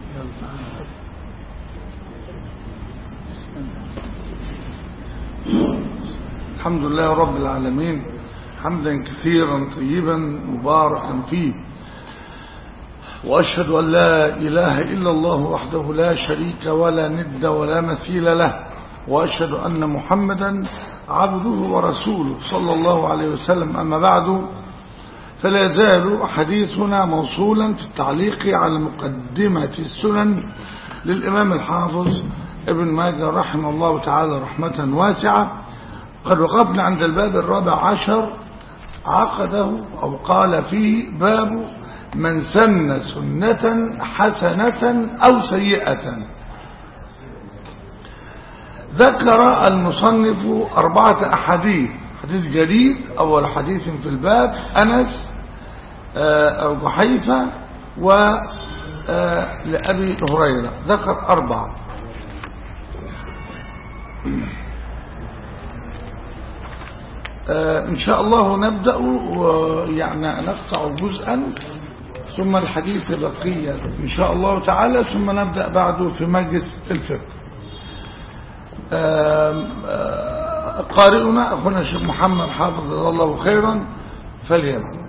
الحمد لله رب العالمين، حمدا كثيرا طيبا مباركا فيه، وأشهد أن لا إله إلا الله وحده لا شريك ولا ند ولا مثيل له، وأشهد أن محمدا عبده ورسوله صلى الله عليه وسلم. أما بعد، فلا يزال حديثنا موصولا في التعليق على مقدمة السنن للإمام الحافظ ابن ماجه رحمه الله تعالى رحمة واسعة. قد وقفنا عند الباب 14 عقده أو قال فيه: باب من سن سنة حسنة أو سيئة. ذكر المصنف 4 أحاديث: حديث جديد، أول حديث في الباب أنس أو جحيفة ولأبي هريرة، ذكر 4. إن شاء الله نبدأ يعني نقطع جزءا ثم الحديث بقية إن شاء الله تعالى، ثم نبدأ بعده في مجلس الفقه. قارئنا أخونا الشيخ محمد حافظ الله خيرا فليبدأ.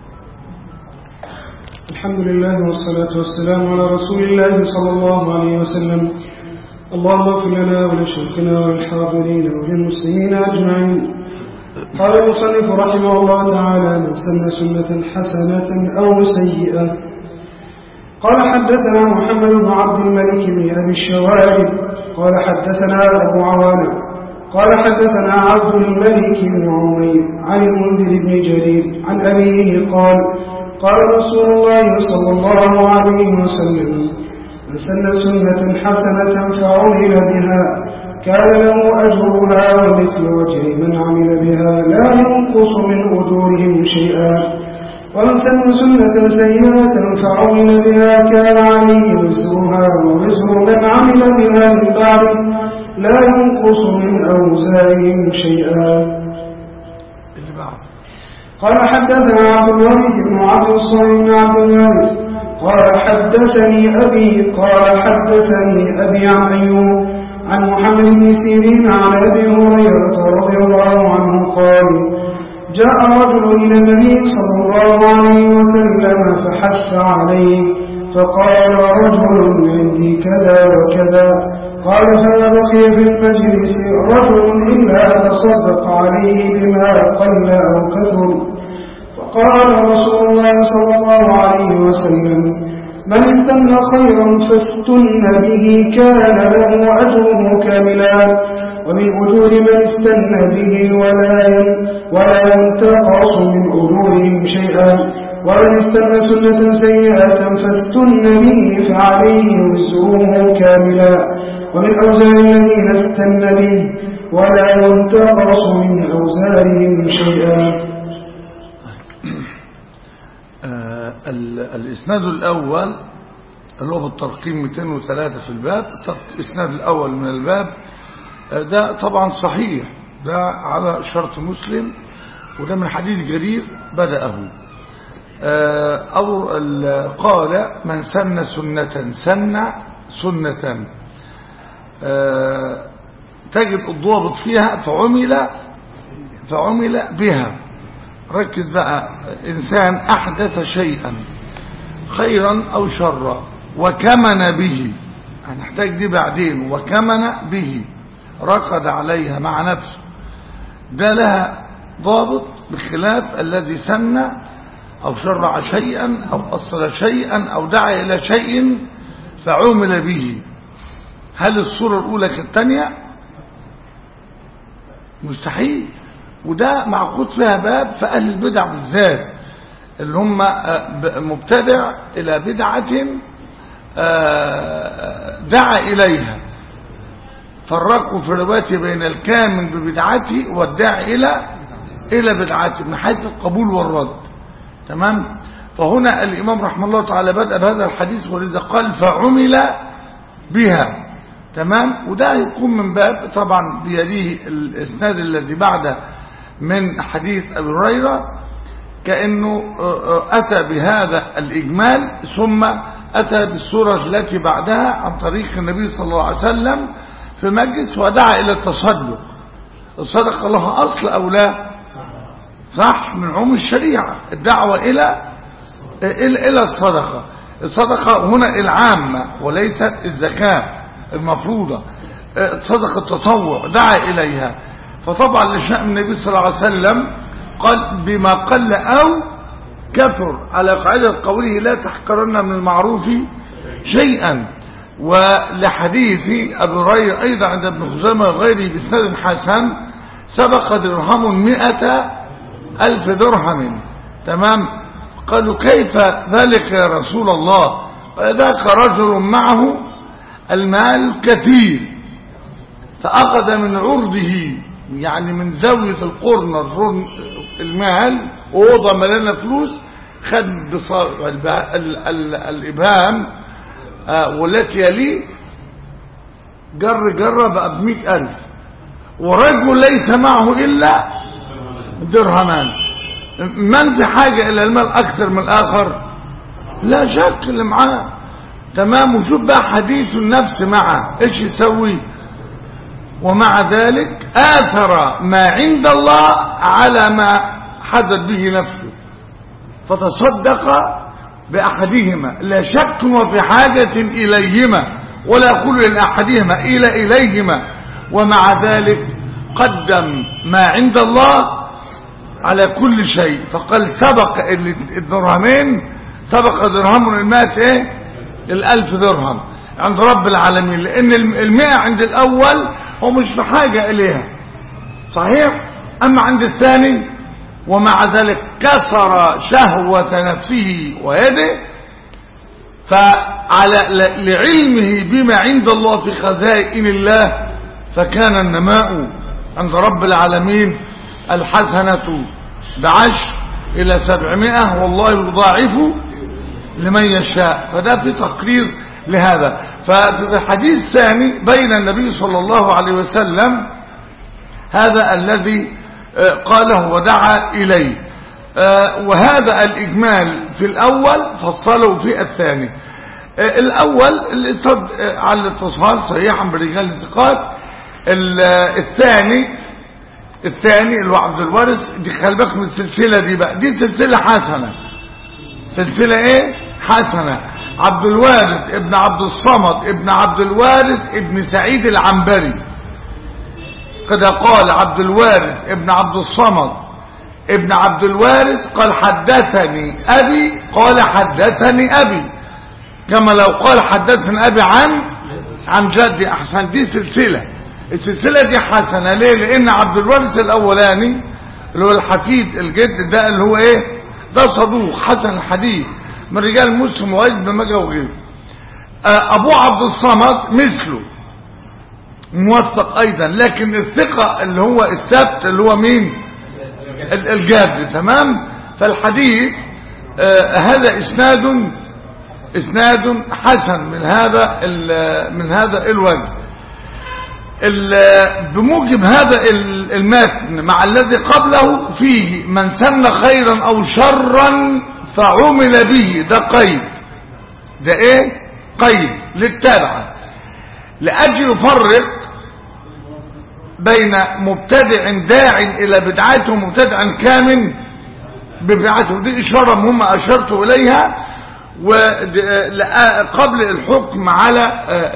الحمد لله والصلاة والسلام على رسول الله صلى الله عليه وسلم. اللهم اغفر لنا ولشيخنا وللحاضرين وللمسلمين أجمعين. قال المصنف رحمه الله تعالى: من سن سنة حسنة أو سيئة. قال حدثنا محمد بن عبد الملك بن أبي الشوارب قال حدثنا أبو عوانة قال حدثنا عبد الملك بن عمير عن المنذر بن جرير عن أبيه قال: قال رسول الله صلى الله عليه وسلم: من سن سنة حسنة فعمل بها كان له أجرها ومثل أجر من عمل بها لا ينقص من أجورهم شيئا، ومن سن سنة سيئة فعمل بها كان عليه وزرها ووزر من عمل بها من بعده لا ينقص من أوزارهم شيئا. قال حدثنا عبد الوارث بن عبد الصالح بن عبد الوارث قال حدثني أبي قال حدثني أبي عن أيوب عن محمد بن سيرين عن أبي هريرة رضي الله عنه قال: جاء رجل إلى النبي صلى الله عليه وسلم فحث عليه، فقال: رجل عندي كذا وكذا. قال: فما بقي في المجلس رجل إلا تصدق عليه بما قل أو كثر. فقال رسول الله صلى الله عليه وسلم: من استنى خيرا فاستن به كان له أجره كاملا، ومن أجور من استنى به ولا ينتقص من أجورهم شيئا، ومن استنى سنة سيئة فاستن به فعليه وزره كاملا، ومن أوزار الذين استنى به ولا ينتقص من أوزارهم شيئا. الإسناد الأول اللي هو بالترقيم 203 في الباب، الإسناد الأول من الباب ده طبعا صحيح، ده على شرط مسلم، وده من حديث جرير بدأه. أو قال: من سن سنة تجد الضوابط فيها فعمل بها. ركز بقى: إنسان أحدث شيئا خيرا أو شرا وكمن به، هنحتاج دي بعدين، وكمن به رقد عليها مع نفسه، ده لها ضابط، بخلاف الذي سن أو شرع شيئا أو أصل شيئا أو دعا إلى شيء فعمل به. هل الصورة الأولى كالثانية؟ مستحيل. وده معقود فيها باب في أهل البدع بالذات، اللي هم مبتدع إلى بدعة دعا إليها، فرقوا في الرواية بين الكامل ببدعته والداعي إلى بدعته من حيث القبول والرد. تمام؟ فهنا الإمام رحمه الله تعالى بدأ بهذا الحديث، ولذا قال: فعمل بها. تمام؟ وده يكون من باب طبعا بيديه الإسناد الذي بعد من حديث أبي هريرة: كأنه أتى بهذا الإجمال ثم أتى بالسورة التي بعدها عن طريق النبي صلى الله عليه وسلم في مجلس ودعا إلى التصدق. الصدقة لها أصل أو لا؟ صح، من عموم الشريعة الدعوة إلى الصدقة. الصدقة هنا العامة وليست الزكاة المفروضة، صدقة التطوع دعا إليها. فطبعا لشأن النبي صلى الله عليه وسلم قال بما قل أو كثر، على قاعدة قوله لا تحقرن من المعروف شيئا. ولحديث أبي هريرة أيضا عند ابن خزيمة وغيره بإسناد حسن سبق درهم 100,000 درهم. تمام. قالوا كيف ذلك يا رسول الله؟ قال ذاك رجل معه المال كثير فأخذ من عرضه، يعني من زاوية القرن المال أوضة مليانة فلوس، خد الإبهام والتي يليه جر بقى ب100,000، ورجل ليس معه إلا درهمان. من في حاجة إلى المال أكثر من الآخر؟ لا شك اللي معاه. تمام. وشوف بقى حديث النفس معه إيش يسوي؟ ومع ذلك آثر ما عند الله على ما حدث به نفسه، فتصدق بأحدهما لا شك وفي حاجة إليهما، ولا يقول لأحدهما إليهما، ومع ذلك قدم ما عند الله على كل شيء. فقال سبق الدرهمين، سبق درهم المات 1,000 درهم عند رب العالمين، لأن 100 عند الأول هو مش في حاجة إليها صحيح، أما عند الثاني ومع ذلك كسر شهوة نفسه ويده، لعلمه بما عند الله في خزائن الله، فكان النماء عند رب العالمين الحسنة ب10 إلى 700 والله يضاعف لمن يشاء. فده في تقرير لهذا. ففي الحديث الثاني بين النبي صلى الله عليه وسلم هذا الذي قاله ودعا إليه، وهذا الإجمال في الأول فصله في الثاني. الأول على الاتصال صحيحا برجال الثقات. الثاني اللي هو عبد الوارث، دي خلي بالك من السلسلة دي بقى، دي سلسلة حسنة، سلسلة حسنة. عبد الوارث ابن عبد الصمد ابن عبد الوارث ابن سعيد العنبري، قد قال عبد الوارث ابن عبد الصمد ابن عبد الوارث قال حدثني أبي، قال حدثني أبي، كما لو قال حدثني أبي عن جدي. أحسن، دي سلسلة. السلسلة دي حسنة ليه؟ لأن عبد الوارث الأولاني اللي هو الحفيد الجد ده اللي هو ده صدوق حسن الحديث من رجال مسلم وغير بن ماجه وغيره. أبو عبد الصمد مثله موثق أيضا، لكن الثقة اللي هو الثبت اللي هو مين؟ الجاد. تمام. فالحديث هذا إسناد حسن من هذا الوجه. بموجب هذا المتن مع الذي قبله فيه من سن خيرا أو شرا فعمل به، ده قيد، ده قيد للتابعة، لأجل يفرق بين مبتدع داع إلى بدعته ومبتدع كامل ببدعته. دي إشارة مهمة أشرت إليها قبل الحكم على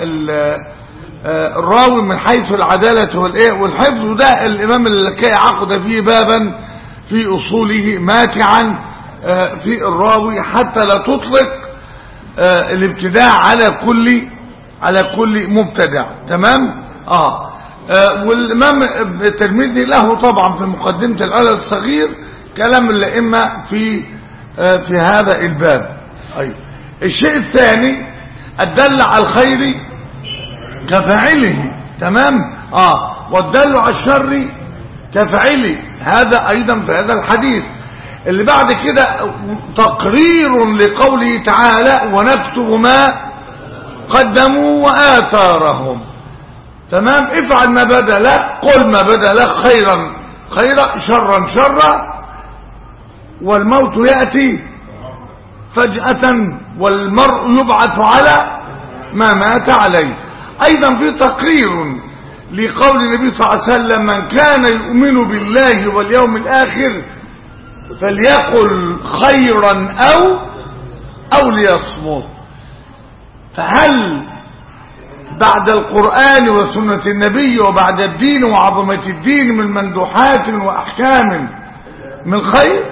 الراوي من حيث العدالة والحفظ. وده الإمام اللكائي عقد فيه بابا في أصوله ماتعا في الراوي حتى لا تطلق الابتداع على كل مبتدع. تمام. والإمام الترمذي له طبعا في مقدمة العلل الصغير كلام الأئمة في هذا الباب. الشيء الثاني الدل على الخير كفاعله. تمام. والدل على الشر كفاعله، هذا أيضا في هذا الحديث. اللي بعد كده تقرير لقوله تعالى ونكتب ما قدموا وآثارهم. تمام. افعل ما بدا لك، قل ما بدا لك، خيرا خيرا، شرا شرا، والموت يأتي فجأة والمرء يبعث على ما مات عليه. أيضا في تقرير لقول النبي صلى الله عليه وسلم من كان يؤمن بالله واليوم الآخر فليقل خيرا أو ليصمت. فهل بعد القرآن وسنة النبي وبعد الدين وعظمة الدين من مندوحات وأحكام من خير؟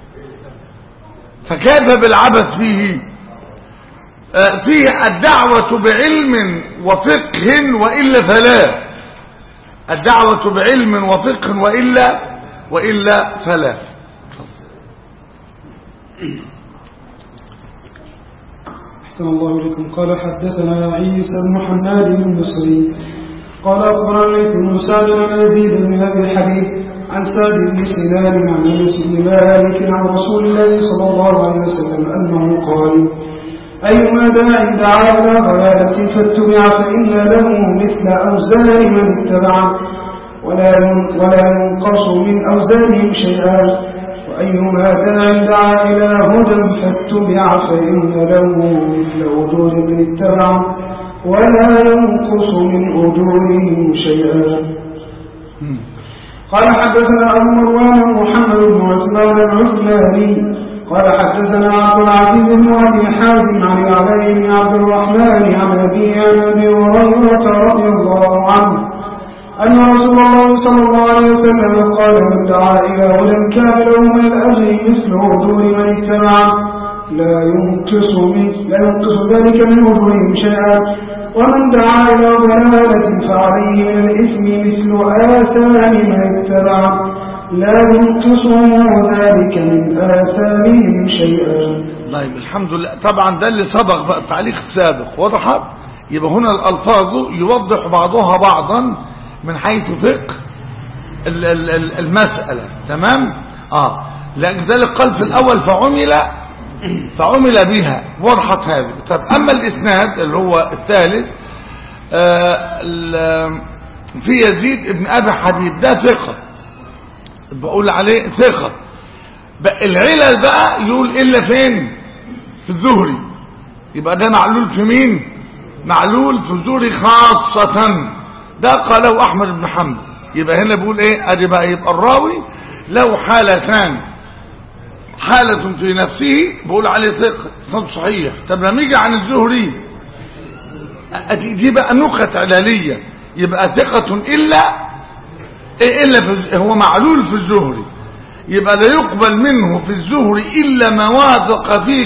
فكيف بالعبث فيه؟ فيه الدعوة بعلم وفقه وإلا فلا، الدعوة بعلم وفقه وإلا فلا. أحسن الله إليكم. قال حدثنا عيسى بن حماد المصري قال أخبرنا الليث بن سعد عن يزيد بن أبي الحبيب عن سعد بن سنان عن أنس بن مالك عن رسول الله صلى الله عليه وسلم أنه قال أيما داع دعا إلى ضلالة فاتبع فإن له مثل أوزار من اتبعه ولا ينقص من أوزارهم شيئا، وأيما داع دعا إلى هدى فاتبع فإن له مثل أجور من اتبعه ولا ينقص من أجورهم شيئا. قال حدثنا أبو مروان محمد بن عثمان العثماني قال حدثنا عبد العزيز بن أبي حازم عن العلاء بن عبد الرحمن عن أبي هريرة رضي الله عنه أن رسول الله صلى الله عليه وسلم قال من دعا إلى هدى كان له من الأجر مثل أجور من اتبعه لا ينقص ذلك من أجورهم شيئا، ومن دعا إلى ضلالة فعليه من الإثم مثل آثام من اتبعه لا ينقصه ذلك من آثامهم شيئا. طيب الحمد لله. طبعا ده اللي سبق بقى التعليق السابق وضحت. يبقى هنا الألفاظ يوضح بعضها بعضا من حيث فقه المسألة. تمام. لذلك قال في الأول فعمل بها وضحت هذه. طب أما الإسناد اللي هو الثالث في يزيد ابن أبي حبيب ده ثقة، بقول عليه ثقة. العلل بقى يقول إلا فين؟ في الزهري. يبقى ده معلول في مين؟ معلول في الزهري خاصة. ده قاله أحمد بن حنبل. يبقى هنا بيقول ايه؟ ادي بقى يبقى الراوي له حالتان، حالة في نفسه بقول عليه ثقة صوت صحيح. طب لما يجي عن الزهري دي بقى نكت علالية. يبقى ثقة إلا هو معلول في الزهري. يبقى لا يقبل منه في الزهري إلا ما وافق فيه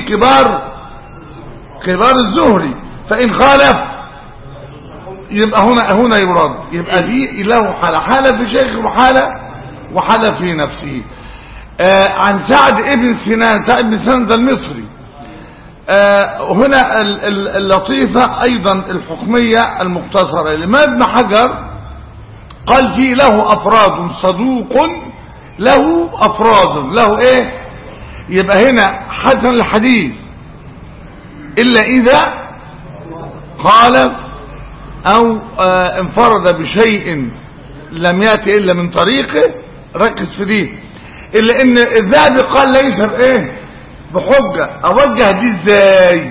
كبار الزهري، فإن خالف يبقى هنا يراد. يبقى دي له حالة في شيخ وحالة في نفسه. عن سعد ابن سنان ده المصري. هنا اللطيفة أيضا الحكمية المختصرة لما ابن حجر قال فيه له أفراد صدوق له أفراد له ايه؟ يبقى هنا حسن الحديث إلا إذا قال أو انفرد بشيء لم يأتي إلا من طريقه. ركز في دي. إلا إن الذهبي قال ليس بإيه؟ بحجة. أوجه دي إزاي؟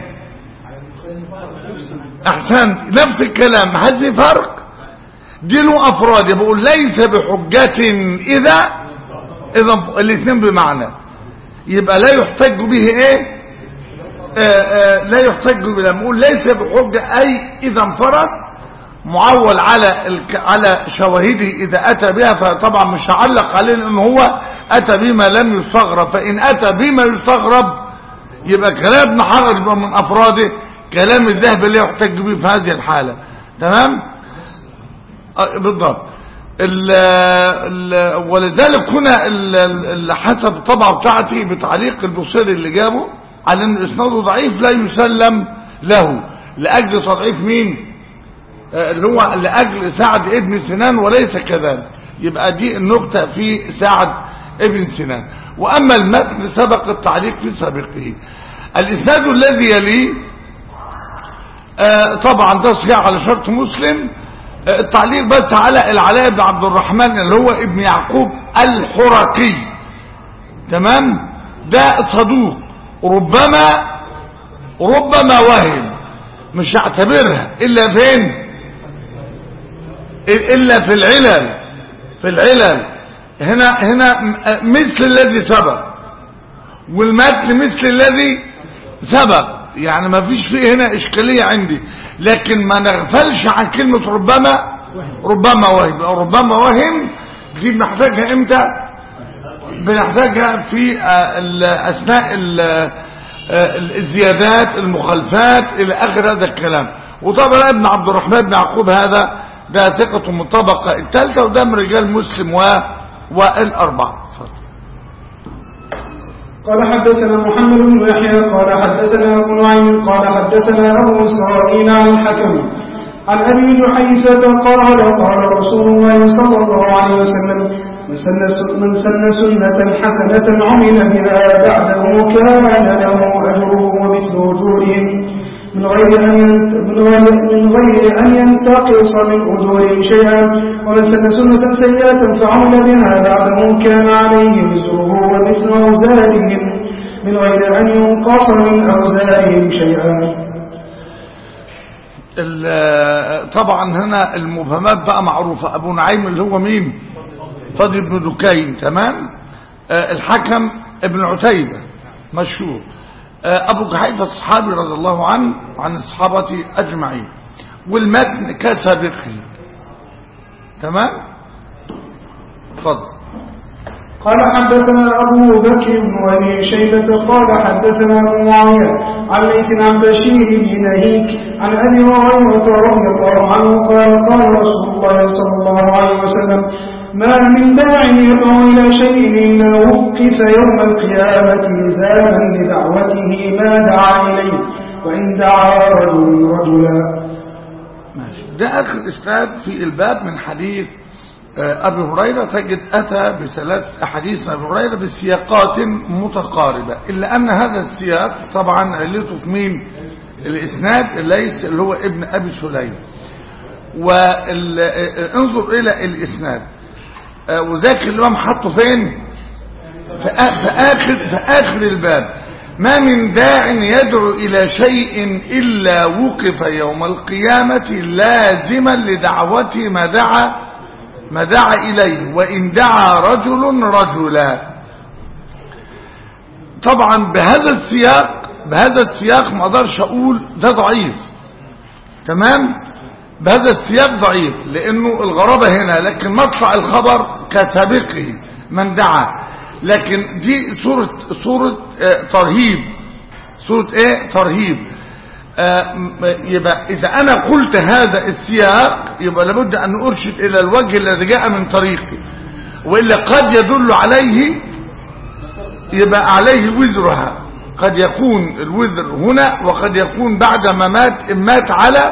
أحسنت. نفس الكلام. هل في فرق؟ دي له أفراد بقول ليس بحجة إذا الاثنين بمعنى. يبقى لا يحتج به إيه؟ لا يحتج به. لما نقول ليس بحجة أي إذا انفرد معول على شواهده إذا أتى بها، فطبعا مش هعلق عليه لأنه هو أتى بما لم يستغرب. فإن أتى بما يستغرب يبقى كلام ابن حجر يبقى من أفراده. كلام الذهبي لا يحتج به في هذه الحالة. تمام. بالضبط. ولذلك هنا حسب الطبعة بتاعتي بتعليق البصيري اللي جابه على ان اسناده ضعيف لا يسلم له لأجل تضعيف مين؟ اللي هو لأجل سعد ابن سنان وليس كذلك. يبقى دي النقطة في سعد ابن سنان. وأما المتن سبق التعليق في سابقه. الإسناد الذي يليه طبعا ده صحيح على شرط مسلم. التعليق بس على العلاء بن عبد الرحمن اللي هو ابن يعقوب الحرقي. تمام. ده صدوق، ربما وهم، مش هعتبرها إلا فين؟ إلا في العلل هنا مثل الذي سبق، والمتن مثل الذي سبق، يعني ما فيش فيه هنا إشكالية عندي. لكن ما نغفلش عن كلمة ربما وهم دي بنحتاجها امتى؟ بنحتاجها في أثناء الزيادات، المخالفات إلى آخر هذا الكلام. وطبعا ابن عبد الرحمن بن يعقوب هذا ده ثقة من الطبقة الثالثة، وده من رجال مسلم والأربعة. قال حدثنا محمد بن يحيى قال حدثنا أبو نعيم قال حدثنا أبو إسرائيل عن الحكم عن أبي جحيفة قال قال رسول الله صلى الله عليه وسلم من سن سنة حسنة عمل بها بعده كان له أجره ومثل أجورهم من غير أن ينتقص من أجورهم شيئا، ومن سن سنة سيئة فعمل بها بعده كان عليه وزره ومثل أوزارهم من غير أن ينقص من أوزارهم شيئا. طبعا هنا المبهمات بقى معروفة. أبو نعيم اللي هو مين؟ فضل بن دكين، تمام. الحكم ابن عتيبة مشهور. أبو جحيفة الصحابي رضي الله عنه عن الصحابة أجمعين، والمتن كسابقه، تمام. اتفضل. قال حدثنا أبو بكر بن أبي شيبة قال حدثنا أبو معاوية عن ليث عن بشير بن نهيك عن أبي هريرة رضي الله عنه قال قال رسول الله صلى الله عليه وسلم ما من داع يدعو إلى شيء إلا وقف يوم القيامة لزاما لدعوته ما دعا إليه وإن دعا رجلا. ده آخر إسناد في الباب من حديث أبي هريرة. تجد أتى بثلاث أحاديث أبي هريرة بسياقات متقاربة، إلا أن هذا السياق طبعا علته في مين؟ الإسناد ليس اللي هو ابن أبي سليم. وانظر إلى الإسناد، وذاك الإمام حطه فين؟ في آخر الباب. ما من داع يدعو إلى شيء إلا وقف يوم القيامة لازما لدعوته ما دعا إليه وإن دعا رجل رجلا. طبعا بهذا السياق ما اقدرش اقول ده ضعيف، تمام. بهذا السياق ضعيف لانه الغرابة هنا، لكن مطلع الخبر كسابقه من دعا. لكن دي صورة ترهيب، صورة ايه؟ ترهيب. يبقى إذا أنا قلت هذا السياق يبقى لابد أن أرشد إلى الوجه الذي جاء من طريقي، وإلا قد يدل عليه يبقى عليه وزرها. قد يكون الوزر هنا وقد يكون بعد ما مات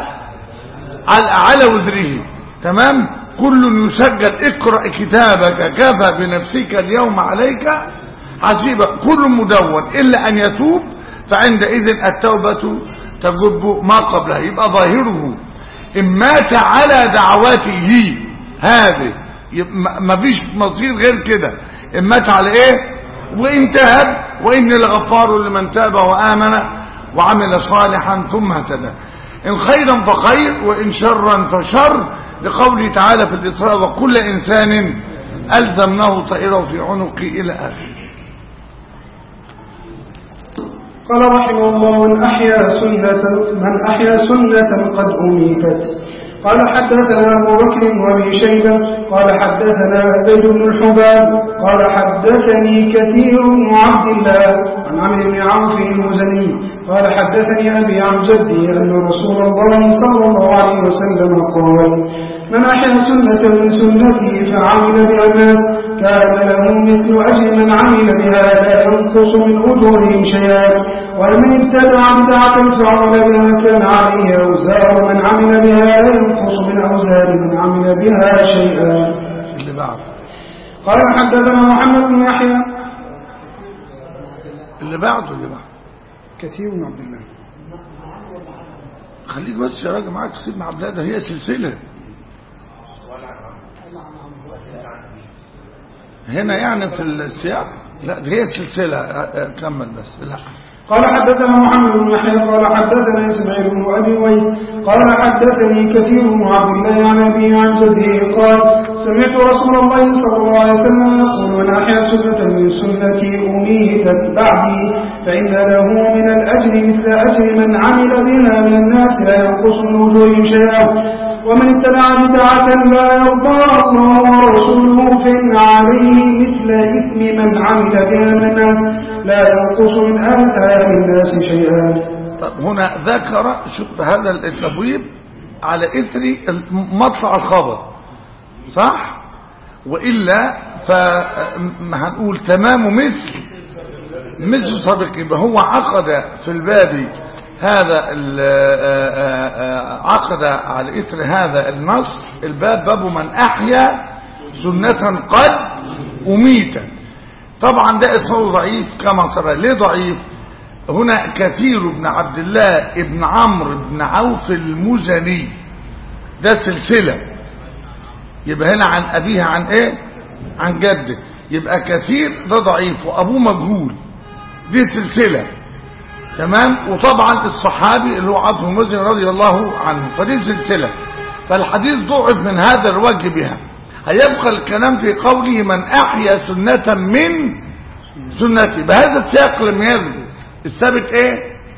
على وزره، تمام. كل يسجل اقرأ كتابك كفى بنفسك اليوم عليك حسيبا، كل مدون إلا أن يتوب فعندئذ التوبة تجب ما قبلها. يبقى ظاهره إن مات على دعواته هذه ما فيش مصير غير كده. إن مات على إيه؟ وإن تاب وإن لغفار لمن تاب وآمن وعمل صالحا ثم اهتدى. إن خيرا فخير وإن شرا فشر، لقوله تعالى في الإسراء وكل إنسان ألزمناه طائره في عنقه إلى آخره. قال رحمه الله من أحيا سنة قد أميتت. قال حدثنا أبو بكر وأبي شيبة قال حدثنا زيد بن الحباب قال حدثني كثير بن عبد الله عن عمرو بن عوف المزني قال حدثني أبي عن جدي أن رسول الله صلى الله عليه وسلم قال من أحيا سنة من سنتي فعمل بها الناس كان له مثل أجر من عمل بها لا ينقص من أجورهم شيئا، ومن ابتدع بدعة فعمل بها كان عليه أوزار من عمل بها لا ينقص من أوزار من عمل بها شيئا. اللي بعد قال حدثنا محمد بن يحيى اللي بعد كثير من عبد الله. خليك بس يا راجل معاك سيدنا عبد الله، ده هي سلسلة هنا يعني في السياق. لا دي هي السلسلة. كمل بس. لا قال حدثنا محمد بن يحيى قال حدثنا إسماعيل بن أبي ويس قال حدثني كثير بن عبد الله عن أبيه عن جده قال سمعت رسول الله صلى الله عليه وسلم يقول من أحيا سنة من سنتي أميتت بعدي فإن له من الأجر مثل أجر من عمل بها من الناس لا ينقص من أجورهم شيئا ومن ابتدع بدعة لا يرضاها الله ورسوله فإن عليه مثل إثم من عمل بها من الناس لا ينقص من آثار الناس شيئا. طب هنا ذكر شوف هذا التبويب على إثر مطلع الخبر صح؟ وإلا فهنقول تمام مثل سابق. يبقى هو عقد في الباب هذا عقد على إثر هذا النص الباب باب من أحيا سنة قد أميتا. طبعا ده اسمه ضعيف كما ترى. ليه ضعيف؟ هنا كثير بن عبد الله ابن عمرو بن عوف المزني ده سلسلة. يبقى هنا عن أبيها عن إيه؟ عن جده. يبقى كثير ده ضعيف وأبوه مجهول. دي سلسلة تمام. وطبعا الصحابي اللي هو عوف المزني رضي الله عنه فدي سلسلة. فالحديث ضعف من هذا الوجه بها. هيبقى الكلام في قوله من أحيا سنة من سنتي بهذا السياق لم يذكر الثابت ايه؟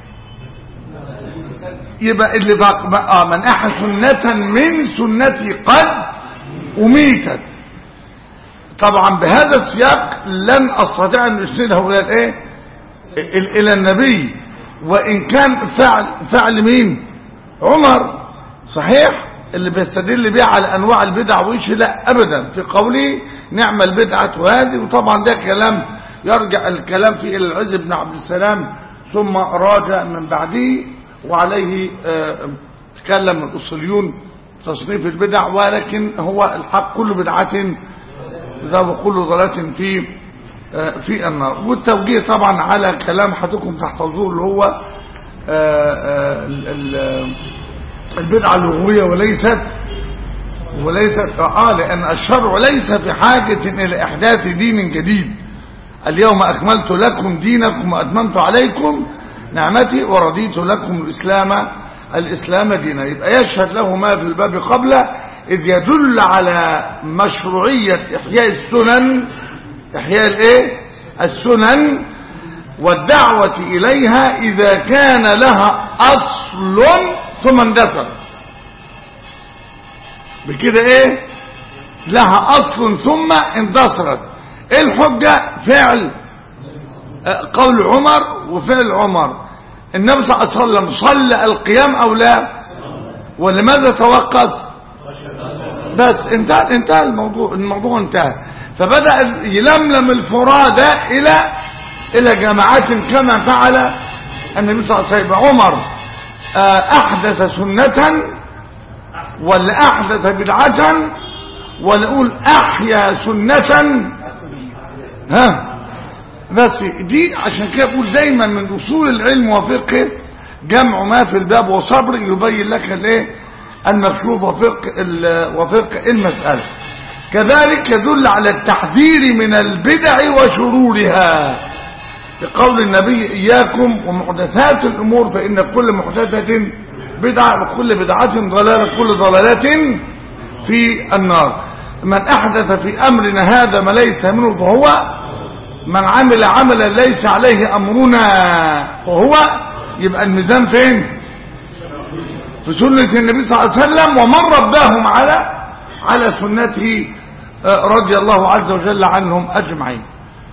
يبقى اللي بقى من أحيا سنة من سنتي قد أميتت. طبعا بهذا السياق لن أستطيع أن أسندها إلى النبي وإن كان فعل مين؟ عمر صحيح اللي بيستدل بيه على انواع البدع وإيش لا ابدا في قوله نعم البدعه وهذه. وطبعا ده كلام يرجع الكلام فيه الى العز بن عبد السلام ثم راجع من بعده وعليه تكلم الاصوليون تصنيف البدع. ولكن هو الحق كل بدعه وكل ضلاله في النار. والتوجيه طبعا على كلام حدكم تحفظوه اللي هو البدعة اللغوية وليست لأن الشرع ليس في حاجة إلى إحداث دين جديد. اليوم أكملت لكم دينكم وأتممت عليكم نعمتي ورضيت لكم الإسلام دينا. يبقى يشهد له ما في الباب قبله إذ يدل على مشروعية إحياء السنن السنن والدعوة إليها إذا كان لها أصل ثم اندثر. بكده ايه؟ لها اصل ثم اندثرت. ايه الحجة؟ فعل قول عمر وفعل عمر. النبي صلى الله عليه وسلم صلى القيام او لا؟ ولماذا توقف؟ بس انتهى الموضوع انتهى. فبدأ يلملم الفرادى الى جماعات كما فعل النبي صلى الله عليه وسلم. عمر احدث سنة ولا احدث بدعة ولا اقول احيا سنة بس دي عشان كده بقول دايما من اصول العلم وفقه جمع ما في الباب وصبر يبين لك الايه المكشوف وفقه المسألة. كذلك يدل على التحذير من البدع وشرورها بقول النبي إياكم ومحدثات الأمور فإن كل محدثة بدعة وكل بدعة ضلالة كل ضلالة في النار. من أحدث في أمرنا هذا ما ليس منه فهو من عمل عملا ليس عليه أمرنا فهو. يبقى الميزان فين؟ في سنة النبي صلى الله عليه وسلم ومن رباهم على سنته رضي الله عز وجل عنهم أجمعين.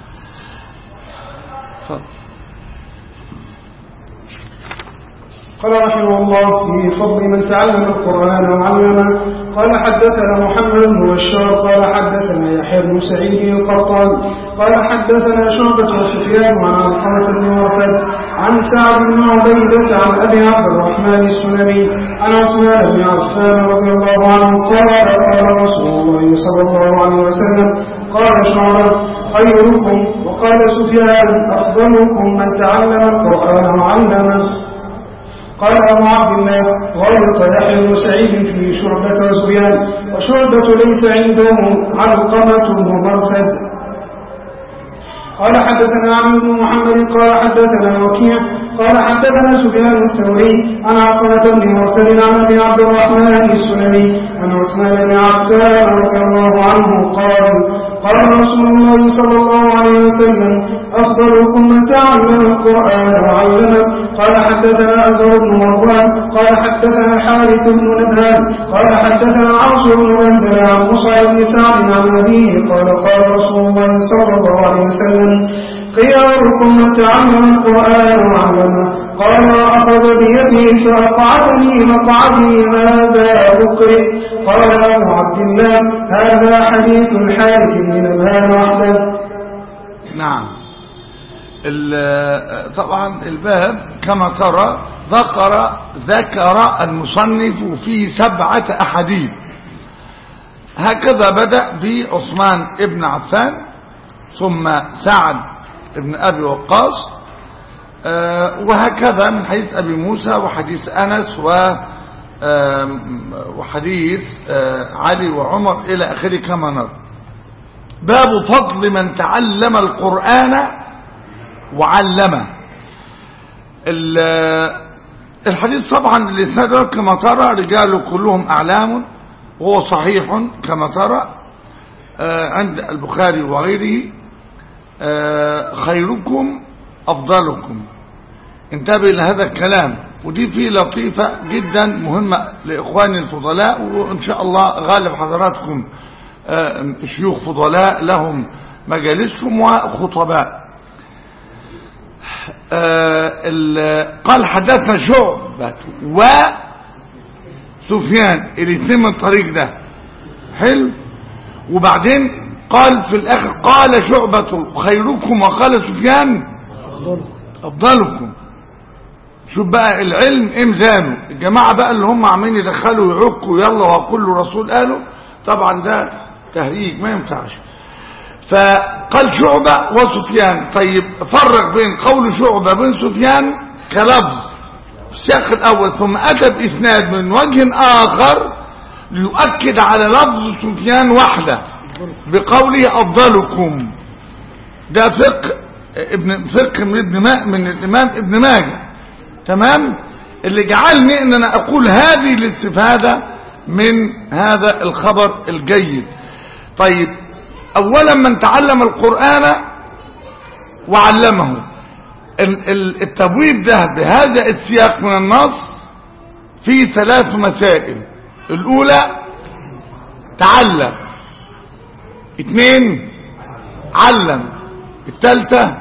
قال رحمه الله في فضل من تعلم القرآن وعلمه. قال حدثنا محمد بن بشار قال حدثنا يحيى بن سعيد القطان قال حدثنا شعبة وسفيان عن علقمة بن مرثد عن سعد بن عبيدة عن أبي عبد الرحمن السلمي عن عثمان بن عفان رضي الله عنه قال قال رسول الله صلى الله عليه وسلم قال شعبة خيركم وقال سفيان أفضلكم من تعلم القرآن وعلمه. قال أبو عبد الله غلط يحيى بن سعيد في شعبة وسفيان وشعبة ليس عنده علقمة بن مرثد. قال حدثنا علي بن محمد قال حدثنا وكيع قال حدثنا سفيان الثوري عن عقبة بن مرسل عن أبي عبد الرحمن السلمي عن عثمان بن عفان رضي الله عنه قال رسول الله صلى الله عليه وسلم أفضلكم من تعلم القرآن وعلمه. قال حدثنا أزهر بن مروان قال حدثنا الحارث بن نبهان قال حدثنا عاصم بن بندر عن مصعب بن سعد عن أبيه قال رسول الله صلى الله عليه وسلم خياركم من تعلم القرآن وعلمه. قال وأخذ بيدي فأقعدني مقعدي هذا أقرئ. قال أبو عبد الله هذا حديث الحارث بن نبهان وحده. نعم. طبعا الباب كما ترى ذكر المصنف فيه 7 أحاديث. هكذا بدأ بعثمان ابن عفان ثم سعد ابن أبي وقاص وهكذا من حديث أبي موسى وحديث أنس وحديث علي وعمر إلى آخره كما نرى. باب فضل من تعلم القرآن وعلمه. الحديث طبعا الإسناد كما ترى رجاله كلهم أعلام وهو صحيح كما ترى عند البخاري وغيره. خيركم أفضلكم. انتبه لهذا الكلام ودي فيه لطيفة جدا مهمة لإخواني الفضلاء وإن شاء الله غالب حضراتكم شيوخ فضلاء لهم مجالسهم وخطباء. قال حدثنا شعبة وسفيان الاثنين من الطريق ده حلو. وبعدين قال في الآخر قال شعبة خيركم وقال سفيان أفضلكم. شوف بقى العلم إمزانه. الجماعة بقى اللي هم عمين يدخلوا يعقوا يلا وكل رسول قالوا طبعا ده تهريج ما ينفعش. فقال شعبة وسفيان. طيب فرق بين قول شعبة بين سفيان كلفظ السياق الأول ثم أتى بإسناد من وجه آخر ليؤكد على لفظ سفيان وحده بقوله أفضلكم. ده فقه من الإمام ابن ماجه تمام اللي جعلني ان انا اقول هذه الاستفادة من هذا الخبر الجيد. طيب اولا من تعلم القرآن وعلمه. التبويب ده بهذا السياق من النص فيه 3 مسائل. الاولى تعلم، 2 علم، الثالثة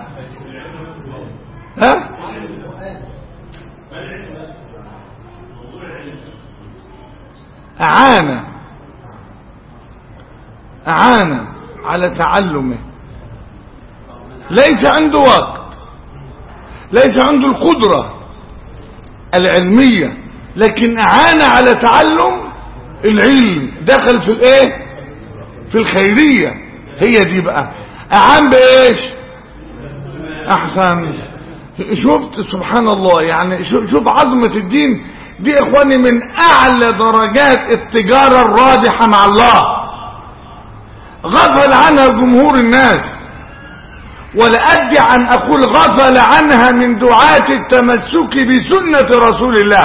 أعان على تعلمه. ليس عنده وقت، ليس عنده القدرة العلمية، لكن أعان على تعلم العلم. دخل في الايه؟ في الخيرية. هي دي بقى أعان بإيش؟ أحسن. شفت سبحان الله يعني شوف عظمة الدين دي اخواني من اعلى درجات التجارة الرابحة مع الله. غفل عنها جمهور الناس ولا ادعي ان اقول غفل عنها من دعاة التمسك بسنة رسول الله.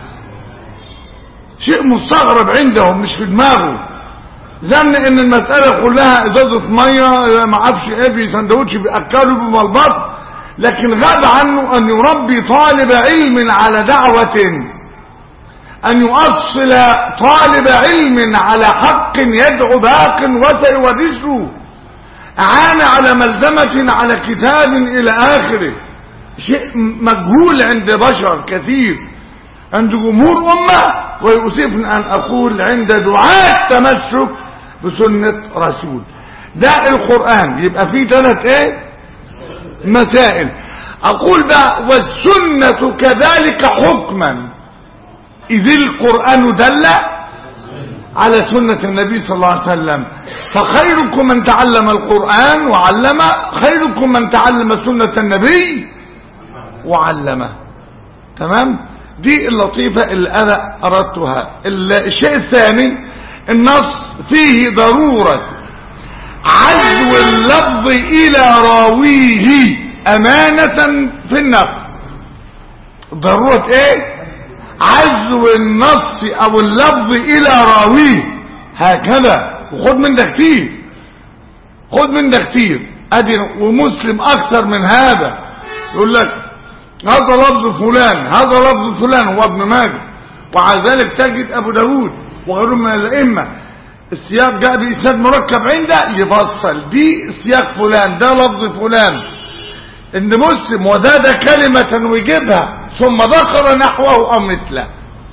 شيء مستغرب عندهم مش في دماغه. ظن ان المسألة كلها ازازة مية ما عرفش ايه بسندوتش بأكله بملبط، لكن غاب عنه ان يربي طالب علم على دعوة، ان يؤصل طالب علم على حق يدعو باق وسيورثه. اعان على ملزمة على كتاب الى اخره. شيء مجهول عند بشر كثير، عند جمهور امة، ويؤسفني ان اقول عند دعاة تمسك بسنة رسول. ده القرآن يبقى فيه 3 مسائل. اقول بقى والسنة كذلك حكما، إذ القرآن دل على سنة النبي صلى الله عليه وسلم. فخيركم من تعلم القرآن وعلمه، خيركم من تعلم سنة النبي وعلمه. تمام؟ دي اللطيفة اللي أنا أردتها. الشيء الثاني النص فيه ضرورة عزو اللفظ الى راويه امانة في النقل. ضرورة ايه؟ عزو النص او اللفظ الى راويه هكذا. وخد من ده كتير، خد من ده كتير. ادي ومسلم اكثر من هذا، يقول لك هذا لفظ فلان، هذا لفظ فلان، وابن ماجه. وعلى ذلك تجد ابو داود وغيره من الائمه السياق جاء بإسناد مركب عنده يفصل دي سياق فلان، ده لفظ فلان. ان مسلم وزاد كلمة ويجيبها ثم ذكر نحوه او مثله.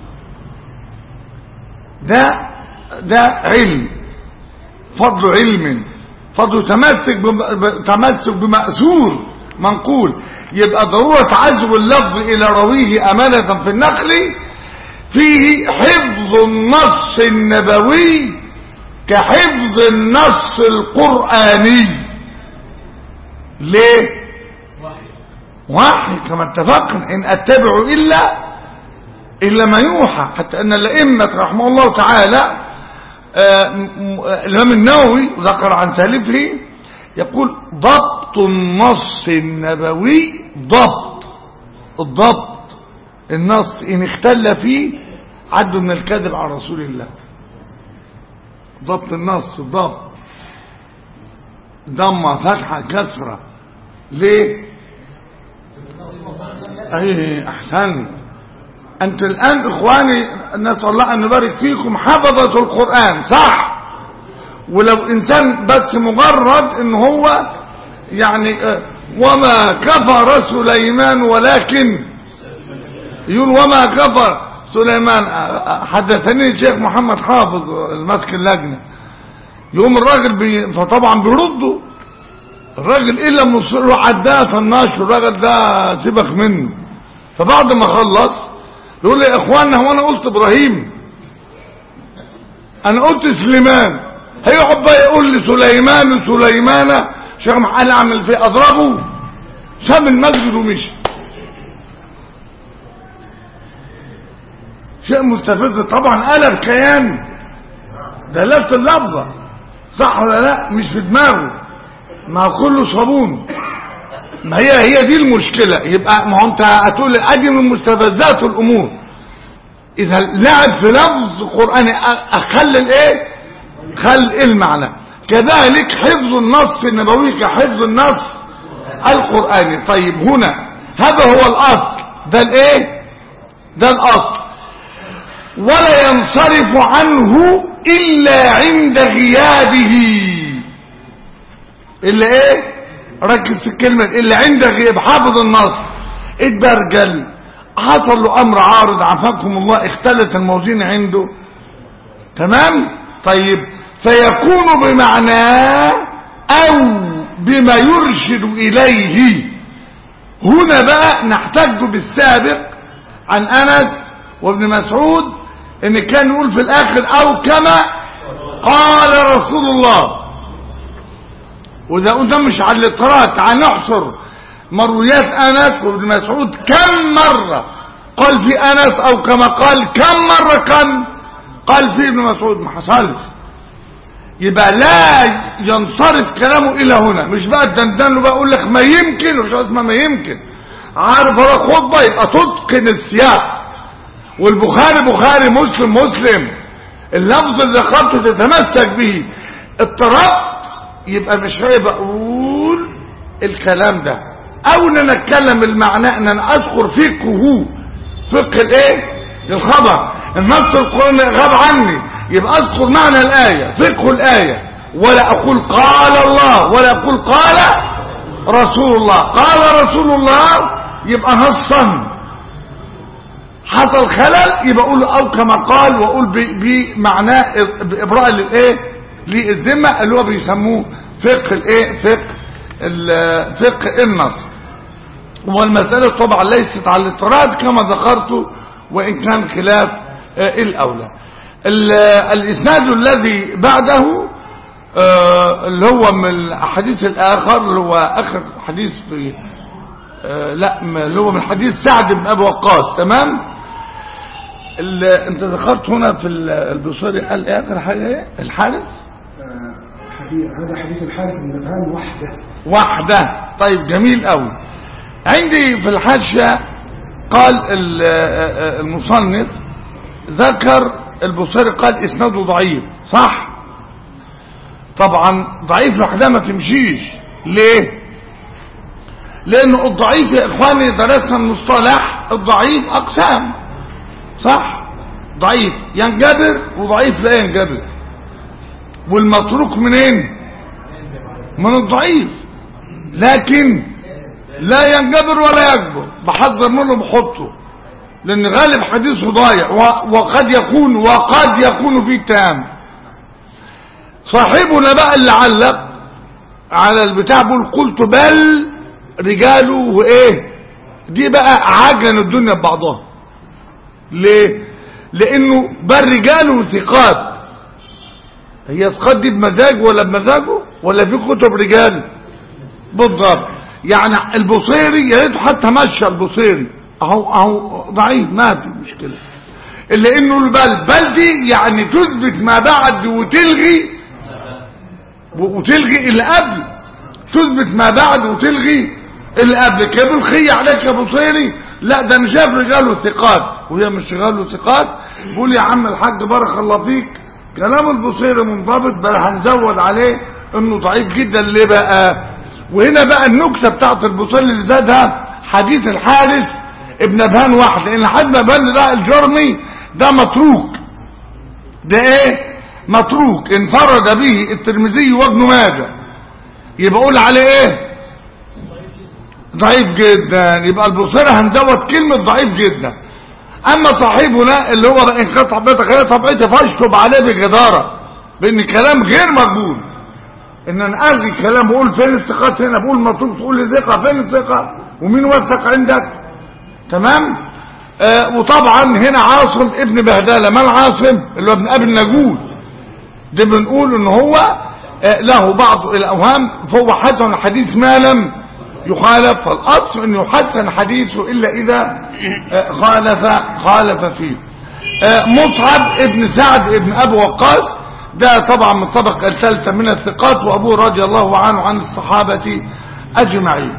ده علم، فضل علم، فضل تمسك بمأثور منقول. يبقى ضرورة عزو اللفظ الى راويه امانة في النقل فيه حفظ النص النبوي كحفظ النص القرآني. ليه؟ وحي كما اتفقنا ان اتبع الا ما يوحى. حتى ان الائمه رحمه الله تعالى الامام النووي ذكر عن سالفه يقول ضبط النص النبوي الضبط النص ان اختل فيه عد من الكذب على رسول الله. ضبط النص، الضبط ضمه فتحه كسره. ليه؟ ايه احسن. انت الان اخواني نسأل الله ان نبارك فيكم حفظة القرآن صح. ولو انسان بس مجرد ان هو يعني وما كفر سليمان ولكن يقول وما كفر سليمان. حدثني الشيخ محمد حافظ المسك اللجنة يوم الراجل فطبعا بيردوا الراجل الا مصر له عداه طناش الراجل ده سيبك منه. فبعد ما خلص يقول لي يا اخوانا هو انا قلت ابراهيم؟ انا قلت سليمان. هيقعد بقى يقول لي سليمان شيخ محمد اعمل فيه اضربه. ساب المسجد ومشي. شيء مستفز طبعا. قلب كيان ده لفت اللفظه صح ولا لا؟ مش في دماغه، ما كله صابون. ما هي دي المشكلة. يبقى ما انت هتقول ادي من مستفزات الامور. اذا لعب في لفظ قرآني اخلل ايه؟ خل المعنى. كذلك حفظ النص النبوي كحفظ النص القرآني. طيب هنا هذا هو الاصل. ده الايه؟ ده الاصل. ولا ينصرف عنه الا عند غيابه. اللي ايه؟ ركز في الكلمة اللي عند غياب. حافظ النص اتبرجل، حصل له امر عارض عافاكم الله، اختلت الموازين عنده تمام. طيب فيكون بمعناه او بما يرشد اليه. هنا بقى نحتج بالسابق عن انس وابن مسعود ان كان يقول في الاخر او كما قال رسول الله. وإذا قلنا مش على الاضطراد تعال نحصر مرويات أنس وابن مسعود كم مرة قال في أنس أو كما قال كم مرة قال في ابن مسعود. ما حصلش. يبقى لا ينصرف كلامه إلى هنا. مش بقى الدندان له بقى يقول لك ما يمكن ومش اسمها ما يمكن. عارف ولا خطبة يبقى تتقن السياق. والبخاري بخاري مسلم اللفظ اللي ذكرته تتمسك به. اضطربت يبقى مش هيبقى اقول الكلام ده او ان انا اتكلم المعنى ان انا اذكر فقه الايه؟ الخبر. النص القرآني غاب عني يبقى اذكر معنى الايه، فقه الايه، ولا اقول قال الله ولا اقول قال رسول الله. قال رسول الله يبقى نصا. حصل خلل يبقى اقول او كما قال، واقول بمعناه بابراء للايه؟ للذمه اللي هو بيسموه فقه الايه؟ فقه النص. والمساله طبعا ليست على الاضطراد كما ذكرت وان كان خلاف الاولى. الاسناد الذي بعده اللي هو من الحديث الاخر اللي هو اخر حديث في لا اللي هو من حديث سعد بن ابي وقاص. تمام. انت ذكرت هنا في البصري قال ايه اخر حاجه؟ ايه الحارث هذا حديث الحارث بن نبهان وحده. طيب جميل قوي. عندي في الحاشية قال المصنف ذكر البصيري قال اسناده ضعيف. صح؟ طبعا ضعيف لوحدها ما تمشيش. ليه؟ لانه الضعيف يا اخواني درسنا المصطلح الضعيف اقسام. صح؟ ضعيف ينجبر وضعيف لا ينجبر. والمتروك منين؟ من الضعيف. لكن لا ينجبر ولا يكبر، بحذر منه بحطه، لان غالب حديثه ضايع وقد يكون فيه تام. صاحبنا بقى اللي علق على البتاع بيقول قلت بل رجاله وايه دي بقى عجن الدنيا ببعضها. ليه؟ لانه بل رجاله ثقات. هي ثقات دي بمزاج ولا بمزاجه ولا في كتب رجال بالضبط. يعني البصيري يا ريته حتى مشى البصيري اهو ضعيف ما في مشكله، الا انه البل دي يعني تثبت ما بعد وتلغي اللي قبل. تثبت ما بعد وتلغي اللي قبل. كيف الخي عليك يا بصيري؟ لا ده انا شايف رجاله ثقات وهي مش رجاله ثقات. بقول يا عم الحاج بارك الله فيك كلام البصيري منضبط، بل هنزود عليه انه ضعيف جدا. ليه بقى؟ وهنا بقى النكته بتاعت البصيري اللي زادها حديث الحارث ابن نبهان واحد، لان حد نبهان ده الجرمي ده متروك. ده ايه؟ متروك انفرد به الترمذي وابن ماجه، يبقى قول عليه ايه؟ ضعيف جدا. يبقى البصيري هنزود كلمه ضعيف جدا. اما صاحبنا اللي هو ان كانت طبيعتك هي طبيعتي فاشطب عليه بجداره بان كلام غير مقبول. ان انا الغي كلام واقول فين الثقات هنا، بقول مطلوب تقول لي ثقه، فين الثقه ومين وثق عندك؟ تمام. وطبعا هنا عاصم ابن بهدله. ما العاصم اللي هو ابن ابي النجود ده بنقول ان هو له بعض الاوهام، فهو حسن الحديث ما لم يخالف. فالاصل انه يحسن حديثه الا اذا خالف فيه. مصعب ابن سعد ابن ابي وقاص ده طبعا من الطبقه الثالثه من الثقات، وابوه رضي الله عنه عن الصحابه اجمعين.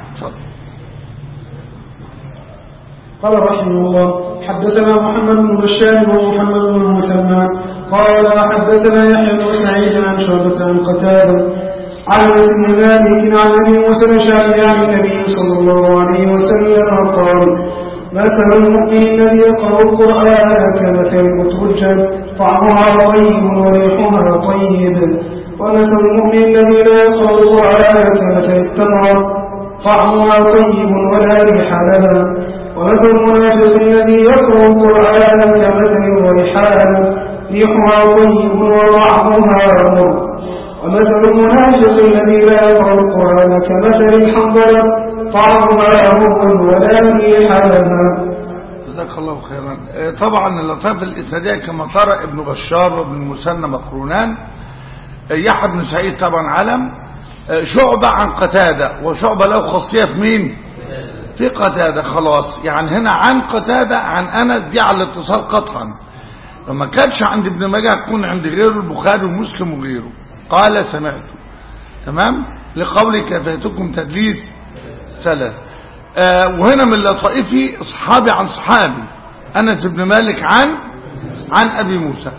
قال رحمه الله حدثنا محمد بن بشار ومحمد بن المثنى قال حدثنا يحيى بن سعيد عن شعبة عن قتادة عن انس بن مالك عن ابي موسى الاشعري عن النبي صلى الله عليه وسلم قال مثل المؤمن الذي يقرأ القرآن كمثل الأترجة طعمها طيب وريحها طيب، ومثل المؤمن الذي لا يقرأ القرآن كمثل التمرة طعمها طيب ولا ريح لها، ومثل المنافق الذي يقرأ القرآن كمثل الريحان ريحها طيب وطعمها مر، ومثل المنافق الذي لا يقرأ القرآن كمثل الحنظلة طعمها مر ولا ريح لها. جزاك الله خيرا. طبعا اللطائف الإسنادية كما ترى ابن بشار وابن المثنى مقرونان. يحيى بن سعيد طبعا علم، شعبة عن قتادة، وشعبة له خاصية في مين؟ في قتادة. خلاص يعني هنا عن قتادة عن أنس دي على الاتصال قطعا. لما كانش عند ابن ماجه هتكون عند غيره البخاري ومسلم وغيره. قال سمعته. تمام. لقولي كفيتكم تدليس ثلاث. وهنا من لطائفي صحابي عن صحابي أنس بن مالك عن أبي موسى.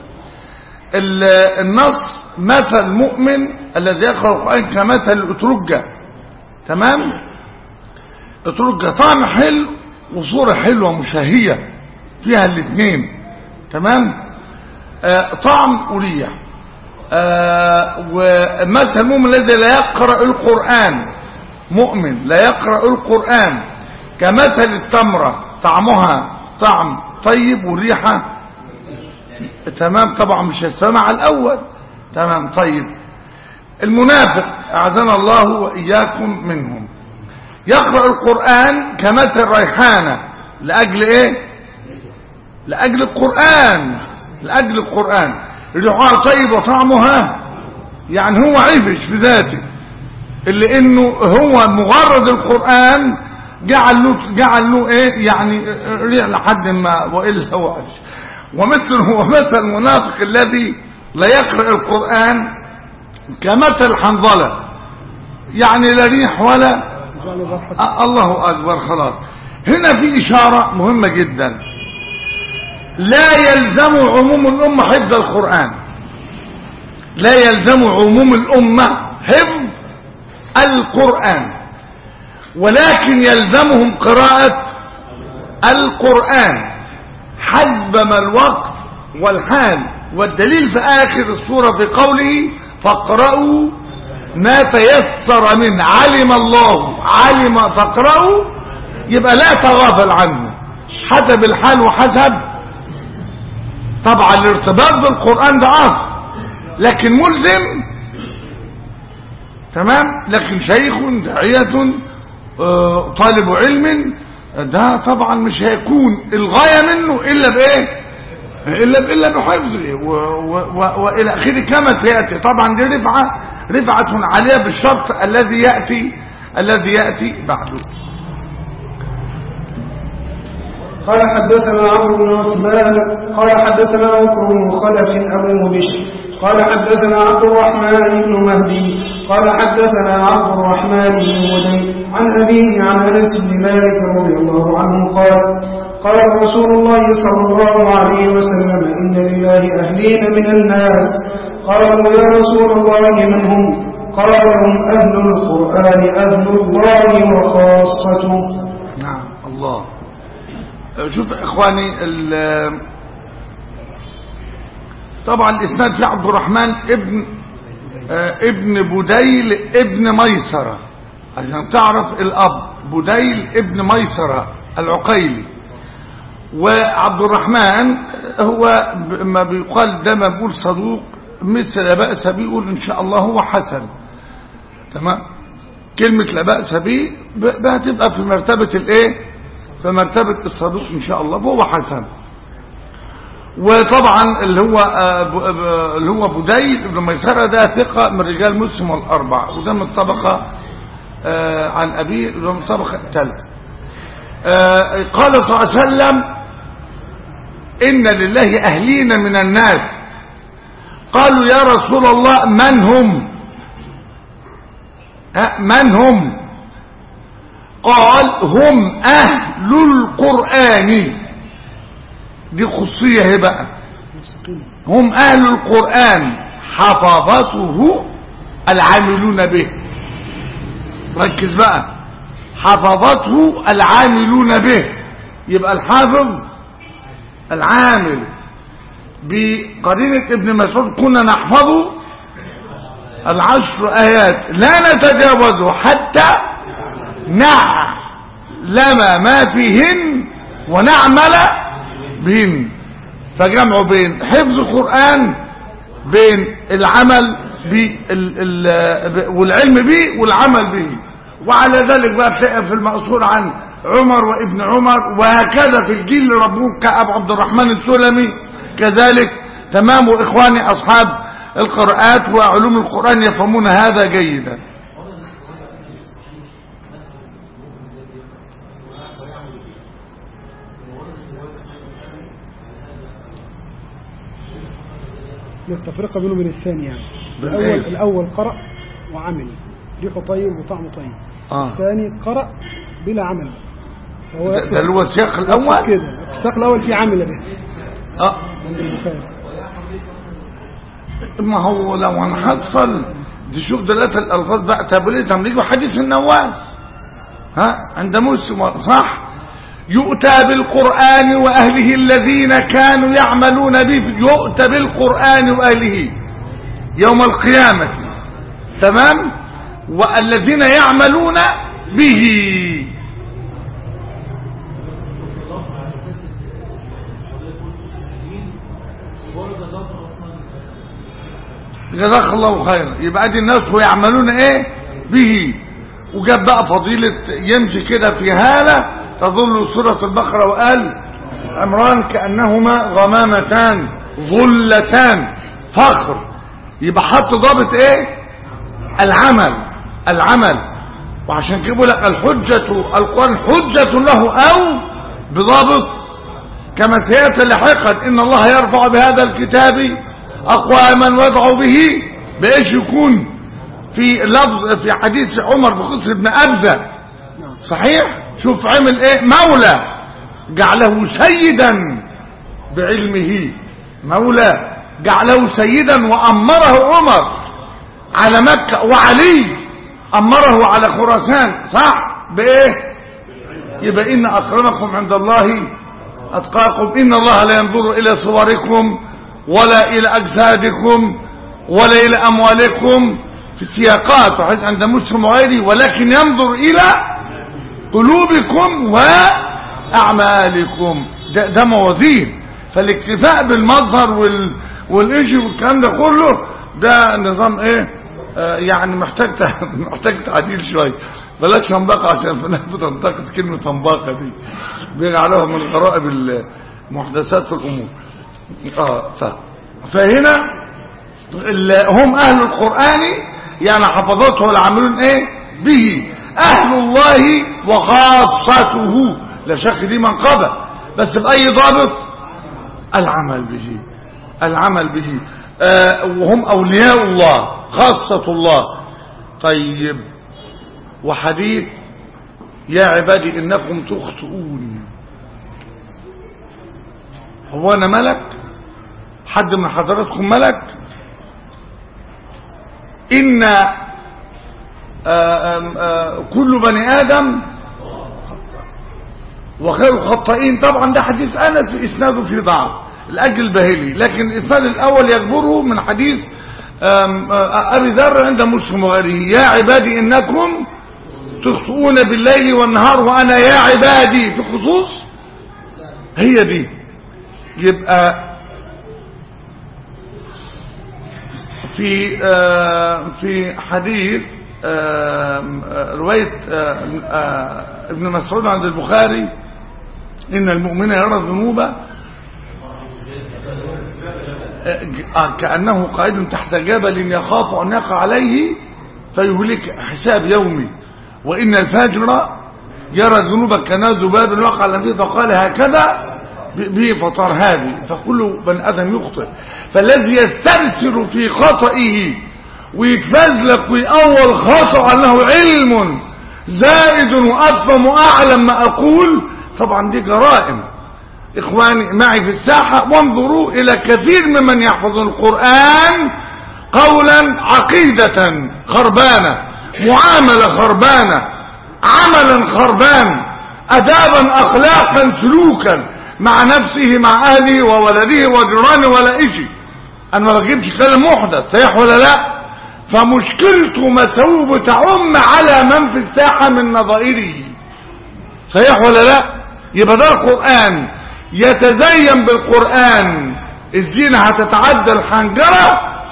النص مثل المؤمن الذي يقرأ القرآن كمثل الأترجة. تمام. أترجة طعم حلو وصورة حلوة مشاهية فيها الاثنين. تمام. طعم وريح. ومثل المؤمن الذي لا يقرأ القرآن، مؤمن لا يقرأ القرآن كمثل التمرة طعمها طعم طيب وريحة. تمام. طبعا مش هسمع الأول. تمام. طيب المنافق أعزنا الله وإياكم منهم يقرأ القرآن كمثل ريحانة. لأجل إيه؟ لأجل القرآن. لأجل القرآن ريحها طيب وطعمها يعني هو عفش في ذاته، اللي انه هو مجرد القرآن جعل له ايه يعني ريح لحد ما وإلا هو عفش. ومثل المنافق الذي لا يقرأ القرآن كمثل حنظلة، يعني لا ريح ولا الله أكبر. خلاص هنا في إشارة مهمة جدا، لا يلزم عموم الأمة حفظ القرآن، لا يلزم عموم الأمة حفظ القرآن، ولكن يلزمهم قراءة القرآن حسب ما الوقت والحال. والدليل في آخر السورة في قوله فاقرأوا ما تيسر منه، علم الله علم فاقرأوا، يبقى لا تغافل عنه حسب الحال وحسب طبعا الارتباط بالقرآن ده أصل، لكن ملزم تمام. لكن شيخ داعية طالب علم ده طبعا مش هيكون الغاية منه إلا بإيه؟ إلا بحفظه وإلى آخره كما سيأتي. طبعا دي رفعة عالية بالشرط الذي يأتي بعده. قال حدثنا عمرو بن عثمان قال حدثنا بكر بن خلف أبو بشر قال حدثنا عبد الرحمن بن مهدي قال حدثنا عبد الرحمن بن هدي عن أبيه عن أنس بن مالك رضي الله عنه قال رسول الله صلى الله عليه وسلم إن لله أهلين من الناس. قالوا يا رسول الله من هم؟ قال هم أهل القرآن أهل الله وخاصته. نعم الله. شوف إخواني طبعا الإسناد في عبد الرحمن ابن بديل ابن ميسرة، عشان تعرف الأب بديل ابن ميسرة العقيلي. وعبد الرحمن هو ما بيقال ده ما بيقول صدوق مثل لا بأس بيقول إن شاء الله هو حسن. تمام. كلمة لا بأس به هتبقى في مرتبة الايه؟ في مرتبة الصدوق إن شاء الله، فهو حسن. وطبعا اللي هو بديل ابن ميسرة ده ثقة من رجال مسلم والأربعة، وده من الطبقة عن أبيه وده من الطبقة الثالثة. قال صلى الله عليه وسلم إن لله أهلين من الناس. قالوا يا رسول الله من هم؟ من هم؟ قال هم أهل القرآن. دي خصية هي بقى، هم أهل القرآن حفظته العاملون به. ركز بقى، حفظته العاملون به، يبقى الحافظ العامل. بقرينة ابن مسعود كنا نحفظ 10 آيات لا نتجاوزه حتى نعلم ما فيهن ونعمل بهن. فجمعوا بين حفظ القرآن بين العمل والعلم به والعمل به. وعلى ذلك بقى تلاقي في المأثور عن عمر وابن عمر وهكذا في الجيل اللي ربوه كأبو عبد الرحمن السلمي كذلك. تمام. وإخواني أصحاب القراءات وعلوم القرآن يفهمون هذا جيدا. التفرقة بينه وبين الثاني يعني الأول قرأ وعمل ريحه طيب وطعمه طيب. الثاني قرأ بلا عمل. ده اللي هو السياق الأول كده. السياق الأول فيه عمل به. عند البخاري. ما هو لو هنحصل تشوف دلالة الألفاظ بقى تابليه تمليك حديث النواس عند مسلم صح. يؤتى بالقرآن وأهله الذين كانوا يعملون به. يؤتى بالقرآن وأهله يوم القيامة. تمام. والذين يعملون به. جزاك الله خيرا. يبقى دي الناس ويعملون ايه به. وجاب بقى فضيلة يمشي كده في هالة تظل سورة البقرة وآل عمران كأنهما غمامتان ظلتان فخر. يبقى حط ضابط ايه؟ العمل. وعشان كده لك القرآن حجة له او بضابط كما سيأتي لاحقا. ان الله يرفع بهذا الكتاب اقواما ويضع به بايش يكون في لفظ في حديث عمر في قصة ابن أبزة صحيح؟ شوف عمل ايه؟ مولى جعله سيدا بعلمه، مولى جعله سيدا وأمره عمر على مكة، وعلي أمره على خراسان، صح؟ بايه؟ يبقى إن أكرمكم عند الله أتقاكم، إن الله لا ينظر إلى صوركم ولا إلى أجسادكم ولا إلى أموالكم في السياقات وحيث عند مسلم وغيره، ولكن ينظر إلى قلوبكم وأعمالكم. ده موازين. فالاكتفاء بالمظهر والإشي والكلام ده كله ده نظام ايه؟ يعني محتاج تعديل شويه. بلاش هنبقى عشان في ناس بتنتقد كلمه هنبقى دي بيجعلوها من غرائب المحدثات في الامور. فهنا هم اهل القران يعني حفظته والعاملون ايه به، اهل الله وخاصته، لا شك دي منقبه، بس باي ضابط؟ العمل به وهم اولياء الله خاصة الله. طيب، وحديث يا عبادي انكم تخطئون، هو انا ملك؟ حد من حضراتكم ملك؟ ان كل بني ادم وخير الخطائين. طبعا ده حديث انس في اسناده في ضعف الاجل الباهلي، لكن الاسناد الاول يجبره من حديث ابي ذر عند مسلم وغيره، يا عبادي انكم تخطئون بالليل والنهار وانا يا عبادي، في خصوص هي دي. يبقى في حديث رواية ابن مسعود عند البخاري إن المؤمن يرى الذنوب كأنه قاعد تحت جبل يخاف أن يقع عليه فيهلك حساب يومي، وإن الفاجر يرى الذنوب كأنها ذباب وقع على نفسه فقال هكذا به فطار هذه. فكل بني آدم يخطئ، فالذي يسترسل في خطئه ويتفزلك ويأول خطأ أنه علم زائد وأفهم وأعلم ما أقول، طبعا دي جرائم. إخواني معي في الساحة، وانظروا إلى كثير ممن يحفظ القرآن قولا عقيدة خربانة، معاملة خربانة، عملا خربان، أدابا أخلاقا سلوكا مع نفسه مع أهله وولده وجيرانه ولا إشي. أنا ما بجيبش كلام محدث، صحيح ولا لا؟ فمشكلته مسؤوب تعم على من في الساحة من نظائره، صحيح ولا لا؟ يبقى ده القرآن يتزين بالقرآن، الزينة هتتعدى الحنجرة،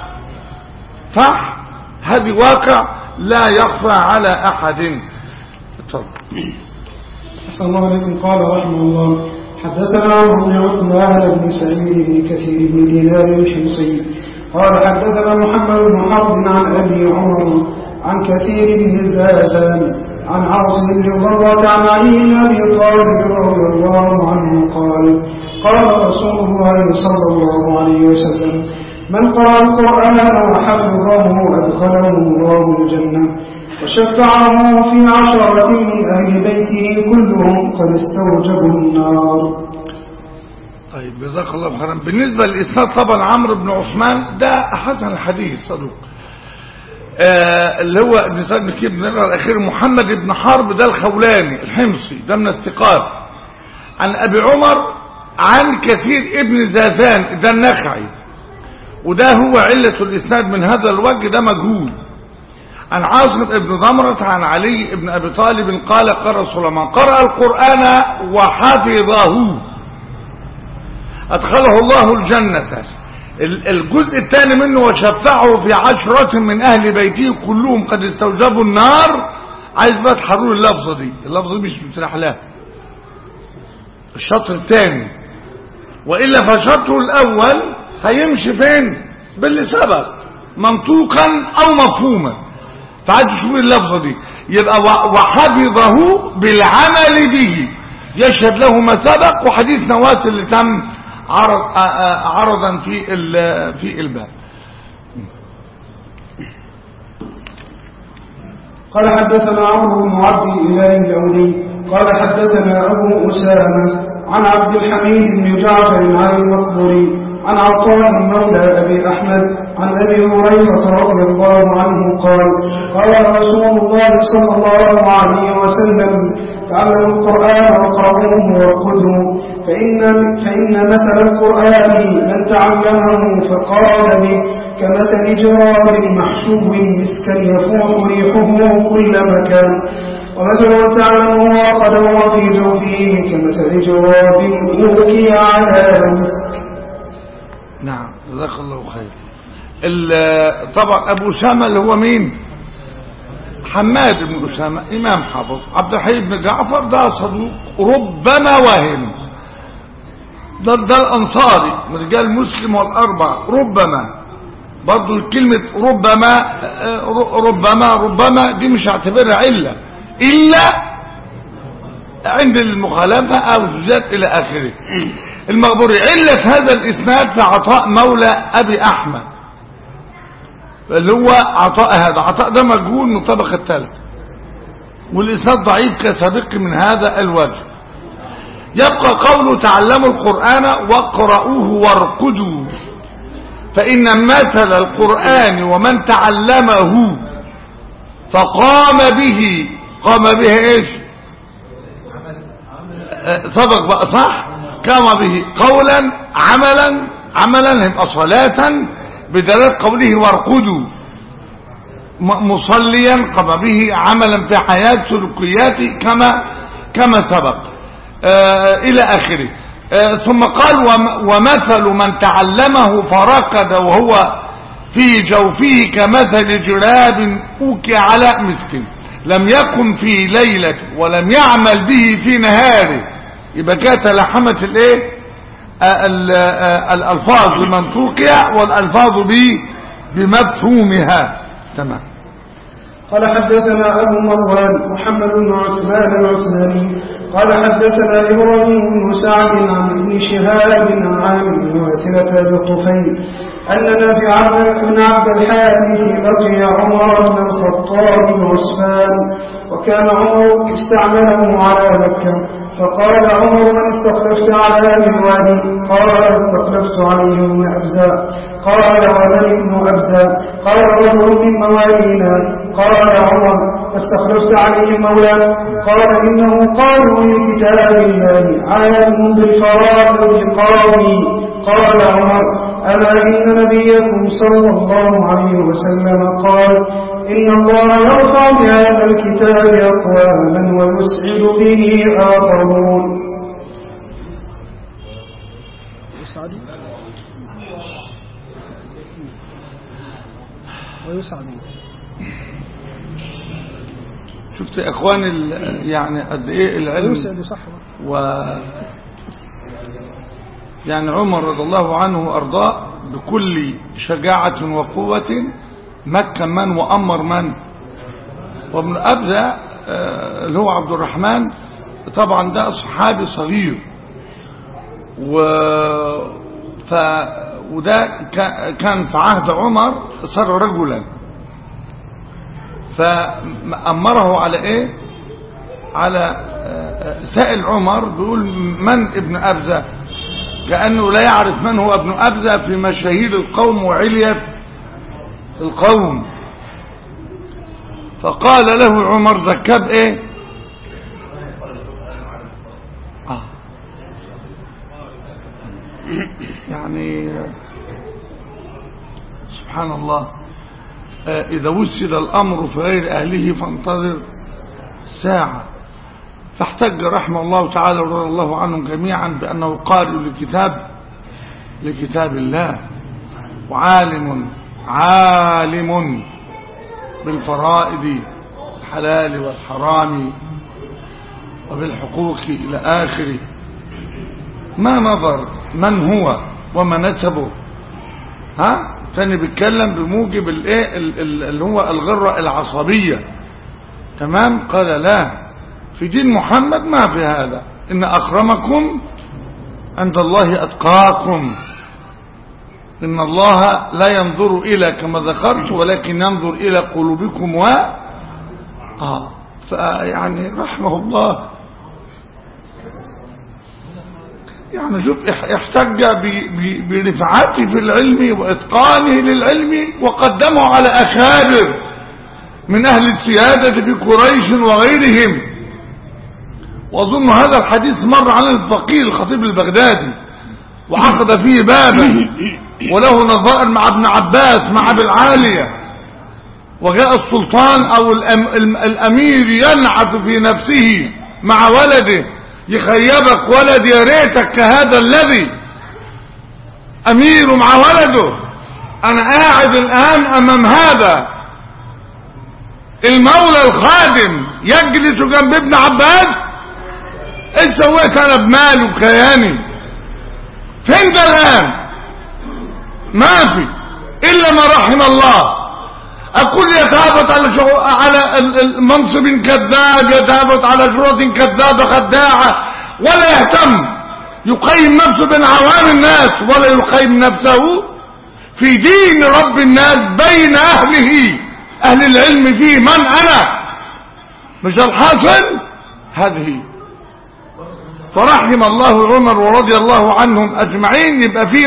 صح؟ هذه واقع لا يخفى على أحد. اتفضل. أحسن الله عليكم. قال رحمه الله حدثنا عمرو بن عثمان بن سعيد بن كثير بن دينار الحمصي قال حدثنا محمد بن حرب عن أبي عمر عن كثير بن زادان عن عاصم بن ضرة عن علي بن أبي طالب رضي الله عنه قال قال رسول الله صلى الله عليه وسلم من قرأ القرآن وحفظه أدخله الله الجنة وشفعه في 10 من أهل بيته كلهم قد استوجبوا النار. طيب، جزاك الله خيرا. بالنسبة للإسناد طبعا عمرو بن عثمان ده حسن الحديث صدوق، اللي هو ابن سعد بن كيب بن الأخير محمد بن حرب ده الخولاني الحمصي ده من الثقات، عن أبي عمر عن كثير ابن زازان ده النخعي، وده هو علة الإسناد من هذا الوجه، ده مجهول. عن عاصم بن ضمرة عن علي بن أبي طالب قال قال رسول الله من قرأ القرآن وحفظه أدخله الله الجنة. الجزء الثاني منه وشفعه في 10 من أهل بيته كلهم قد استوجبوا النار. عايز بقى تحرروا اللفظة دي، اللفظة دي مش بتريح لها، الشطر الثاني، وإلا فشطره الأول هيمشي فين؟ باللي سبق منطوقا أو مفهوما. فعايز تشوف اللفظة دي، يبقى وحفظه بالعمل به يشهد له ما سبق، وحديث نواس اللي تم عرضا في الباب. قال حدثنا عمرو بن عبد الإله الأولي قال حدثنا أبو أسامة عن عبد الحميد بن جعفر عن المقبري عن عطاء مولى أبي أحمد عن أبي هريرة رضي الله عنه قال قال رسول الله صلى الله عليه وسلم تعلموا القرآن واقرؤوه وارقدوا فإن مثل القرآن من تعلمه فقال به كمثل جراب محشو مسكا يفوح ريحه كل مكان ومثل من تعلمه وقدر في جوفه كمثل جراب أوكي على مسك. نعم جزاك الله خير. طبعا أبو أسامة اللي هو مين؟ حماد بن أسامة إمام حافظ. عبد الحميد بن جعفر ده صدوق ربما وهم، ده الأنصاري من رجال مسلم والأربع. ربما برضو كلمة ربما دي مش هعتبرها علة إلا عند المخالفة أو الزجاج إلى آخره. المقبوري علة هذا الإسناد في عطاء مولى أبي أحمد اللي هو عطاء. هذا عطاء ده مجهول من الطبقة الثالثة، والإسناد ضعيف كسابق من هذا الوجه. يبقى قوله تعلموا القرآن واقرؤوه وارقدوا، فإن مثل القرآن ومن تعلمه فقام به، قام به ايش؟ صدق بقى صح؟ قام به قولا عملا يبقى صلاة بدلالة قوله وارقدوا. مصليا قام به عملا في حياة سلوكياته كما سبق إلى آخره. ثم قال ومثل من تعلمه فرقد وهو في جوفه كمثل جراب أوكي على مسك لم يكن في ليلة ولم يعمل به في نهاره. يبقى كانت لحمة الايه الألفاظ بمنطوقها والألفاظ بمفهومها. تمام. قال حدثنا أبو مروان محمد بن عثمان العثماني قال حدثنا إبراهيم بن سعد عن ابن شهاب عن عامر بن واثلة بطفيل أن نافع بن عبد الحارث لقي عمر بن الخطاب بعسفان وكان عمر استعمله على مكة فقال عمر من استخلفت على أهل الوادي؟ قال استخلفت عليه بن أبزة. قال ومن ابن أبزة؟ قال رجل من موالينا. قال عمر استخلفت عليه مولى؟ قال إنه قارئ لكتاب الله عالم بالفرائض قاضي. قال عمر ألا إن نبيكم صلى الله عليه وسلم قال إن الله يرفع بهذا الكتاب أقواما ويسعد به آخرون. شفت يا اخوان يعني قد ايه العلم يعني عمر رضي الله عنه وارضاه بكل شجاعة وقوة مكن من وأمر من. وابن أبزة اللي هو عبد الرحمن طبعا ده صحابي صغير وده كان في عهد عمر صار رجلا، فأمره على ايه؟ على سائل عمر بيقول من ابن أبزة، كأنه لا يعرف من هو ابن أبزة في مشاهير القوم وعلية القوم. فقال له عمر ذكب ايه؟ يعني سبحان الله. إذا وسد الأمر في غير أهله فانتظر ساعة. فاحتج رحمه الله تعالى ورضي الله عنهم جميعا بأنه قارئ لكتاب الله عالم بالفرائض الحلال والحرام وبالحقوق إلى آخره. ما نظر من هو وما نسبه. ثاني بيتكلم بموجب الايه اللي هو الغرة العصبية. تمام. قال لا، في دين محمد ما في هذا. إن أكرمكم عند الله أتقاكم. إن الله لا ينظر إلى كما ذكرت ولكن ينظر إلى قلوبكم فيعني رحمه الله يعني شوف احتج برفعته في العلم واتقانه للعلم وقدمه على اكابر من اهل السيادة في قريش وغيرهم. واظن هذا الحديث مر عن الفقيه الخطيب البغدادي وعقد فيه بابا وله نظائر مع ابن عباس مع ابي العالية. وجاء السلطان او الامير ينعت في نفسه مع ولده يخيبك ولد يا ريتك كهذا الذي امير مع ولده. انا قاعد الان امام هذا المولى الخادم يجلس جنب ابن عباس. ايش سويت انا بمالي وكياني؟ فين ده الان؟ ما في الا ما رحم الله. اقول يتهافت على المنصب كذاب، يتهافت على شروط كذابة خداعة، ولا يهتم يقيم نفسه بين عوام الناس ولا يقيم نفسه في دين رب الناس بين اهله اهل العلم فيه. من انا؟ مش الحاصل هذه. فرحم الله عمر ورضي الله عنهم اجمعين. يبقى في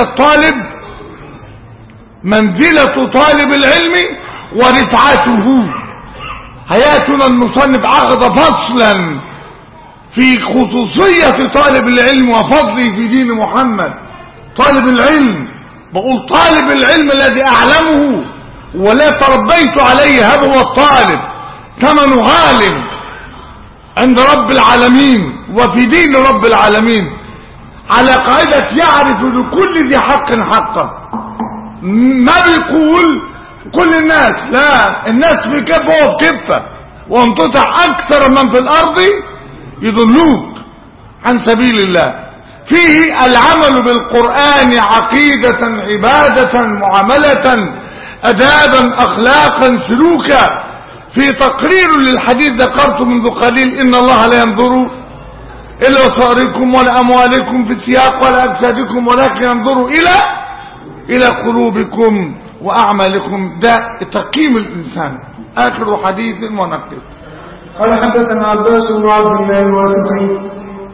منزلة طالب العلم ورفعته. هياتنا المصنف عقد فصلا في خصوصية طالب العلم وفضله في دين محمد. طالب العلم، بقول طالب العلم الذي اعلمه ولا تربيت عليه، هذا هو الطالب. ثمن غال عند رب العالمين وفي دين رب العالمين على قاعدة يعرف لكل ذي حق حقه. ما بيقول كل الناس، لا، الناس في كفة وفي كفة، وان تطع اكثر من في الارض يضلوك عن سبيل الله. فيه العمل بالقرآن عقيدة عبادة معاملة ادابا اخلاقا سلوكا. في تقرير للحديث ذكرت منذ قليل ان الله لا ينظر الى صوركم ولا اموالكم في السياق ولا اجسادكم ولكن ينظر الى قلوبكم واعمالكم. ده تقييم الانسان. اخر حديث ونقف. قال حدثنا عباس بن عبد الله الواسطي.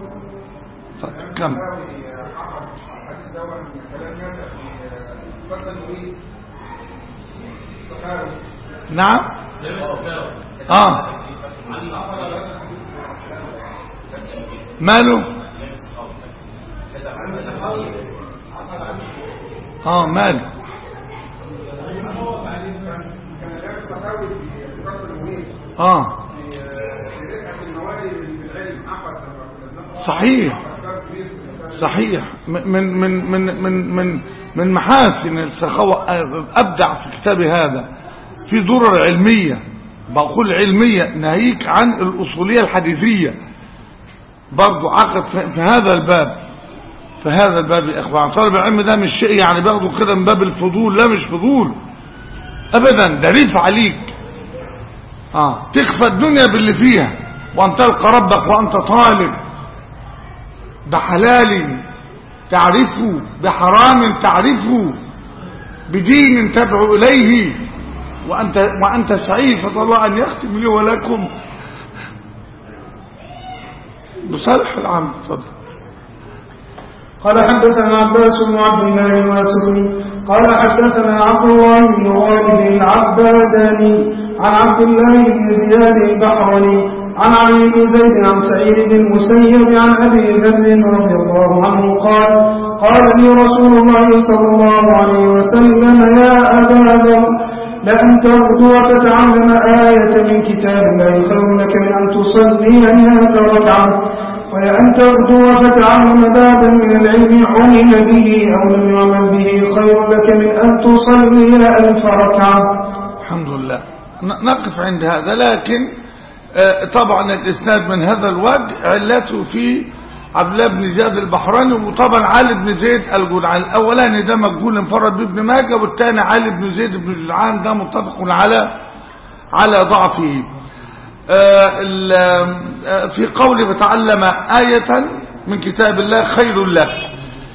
كم نعم ماله ماله صحيح من محاسن السخاوة. ابدع في كتابي هذا في درر علمية، بقول علمية ناهيك عن الأصولية الحديثية. برضو عقد في هذا الباب يا اخوان. طالب العلم ده مش شيء يعني باخده كده من باب الفضول، لا مش فضول ابدا، ده ريف عليك. تخفى الدنيا باللي فيها وان تلقى ربك وانت طالب بحلال تعرفه، بحرام تعرفه، بدين تدعو اليه وانت سعيد. فطال الله ان يختم لي ولكم بصالح العام. تفضل. قال حدثنا عباس بن عبد الله الواسطي قال حدثنا عبد الله بن غالب العباداني عن عبد الله بن زياد البحراني عن علي بن زيد عن سعيد بن المسيب عن ابي ذر رضي الله عنه قال لي رسول الله صلى الله عليه وسلم يا ابا ذر لأن تغدو فتعلم آية من كتاب الله خير لك من أن تصلي 100 ركعة، ولأن تغدو فتعلم بابا من العلم عمل به أو لم يعمل به خير لك من أن تصلي 1000 ركعة. الحمد لله. نقف عند هذا. لكن طبعا الإسناد من هذا الوجه علته في عبد الله بن زياد البحراني، وطبعا علي بن زيد الجدعان. الاولاني ده مجهول انفرد بابن ماجه، والثاني علي بن زيد بن جدعان ده متفق على ضعفه. في قوله بتعلم آية من كتاب الله خير لك،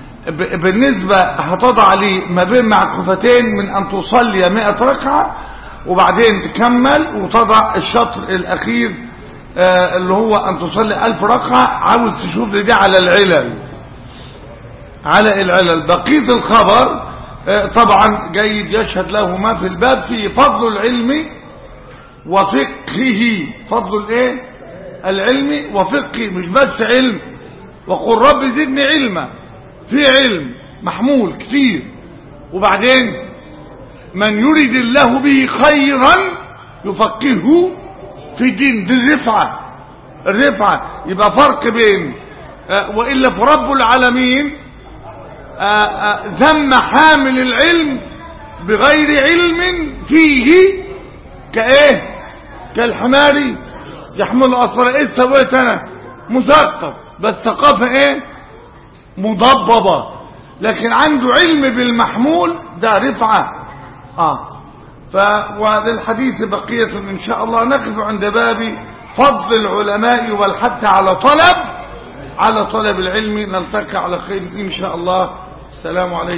بالنسبة هتضع لي ما بين معكوفتين من أن تصلي 100 ركعة وبعدين تكمل وتضع الشطر الأخير اللي هو أن تصلي 1000 ركعة. عاوز تشوف لي دي على العلل، على العلل. بقية الخبر طبعا جيد، يشهد له ما في الباب في فضل العلم وفقهه. فضل الايه؟ العلم وفقه، مش بس علم. وقل رب زدني علما، في علم محمول كتير. وبعدين من يريد الله به خيرا يفقهه في الدين. دي الرفعة، الرفعة. يبقى فرق بين وإلا في رب العالمين ذم حامل العلم بغير علم فيه كايه؟ كالحمار يحمل اصفر. ايه سويت انا؟ مثقف، بس ثقافه ايه؟ مضببه. لكن عنده علم بالمحمول، ده رفعه. وللحديث بقيه ان شاء الله. نقف عند باب فضل العلماء والحث على طلب العلم. نلتقي على خير ان شاء الله. السلام عليكم.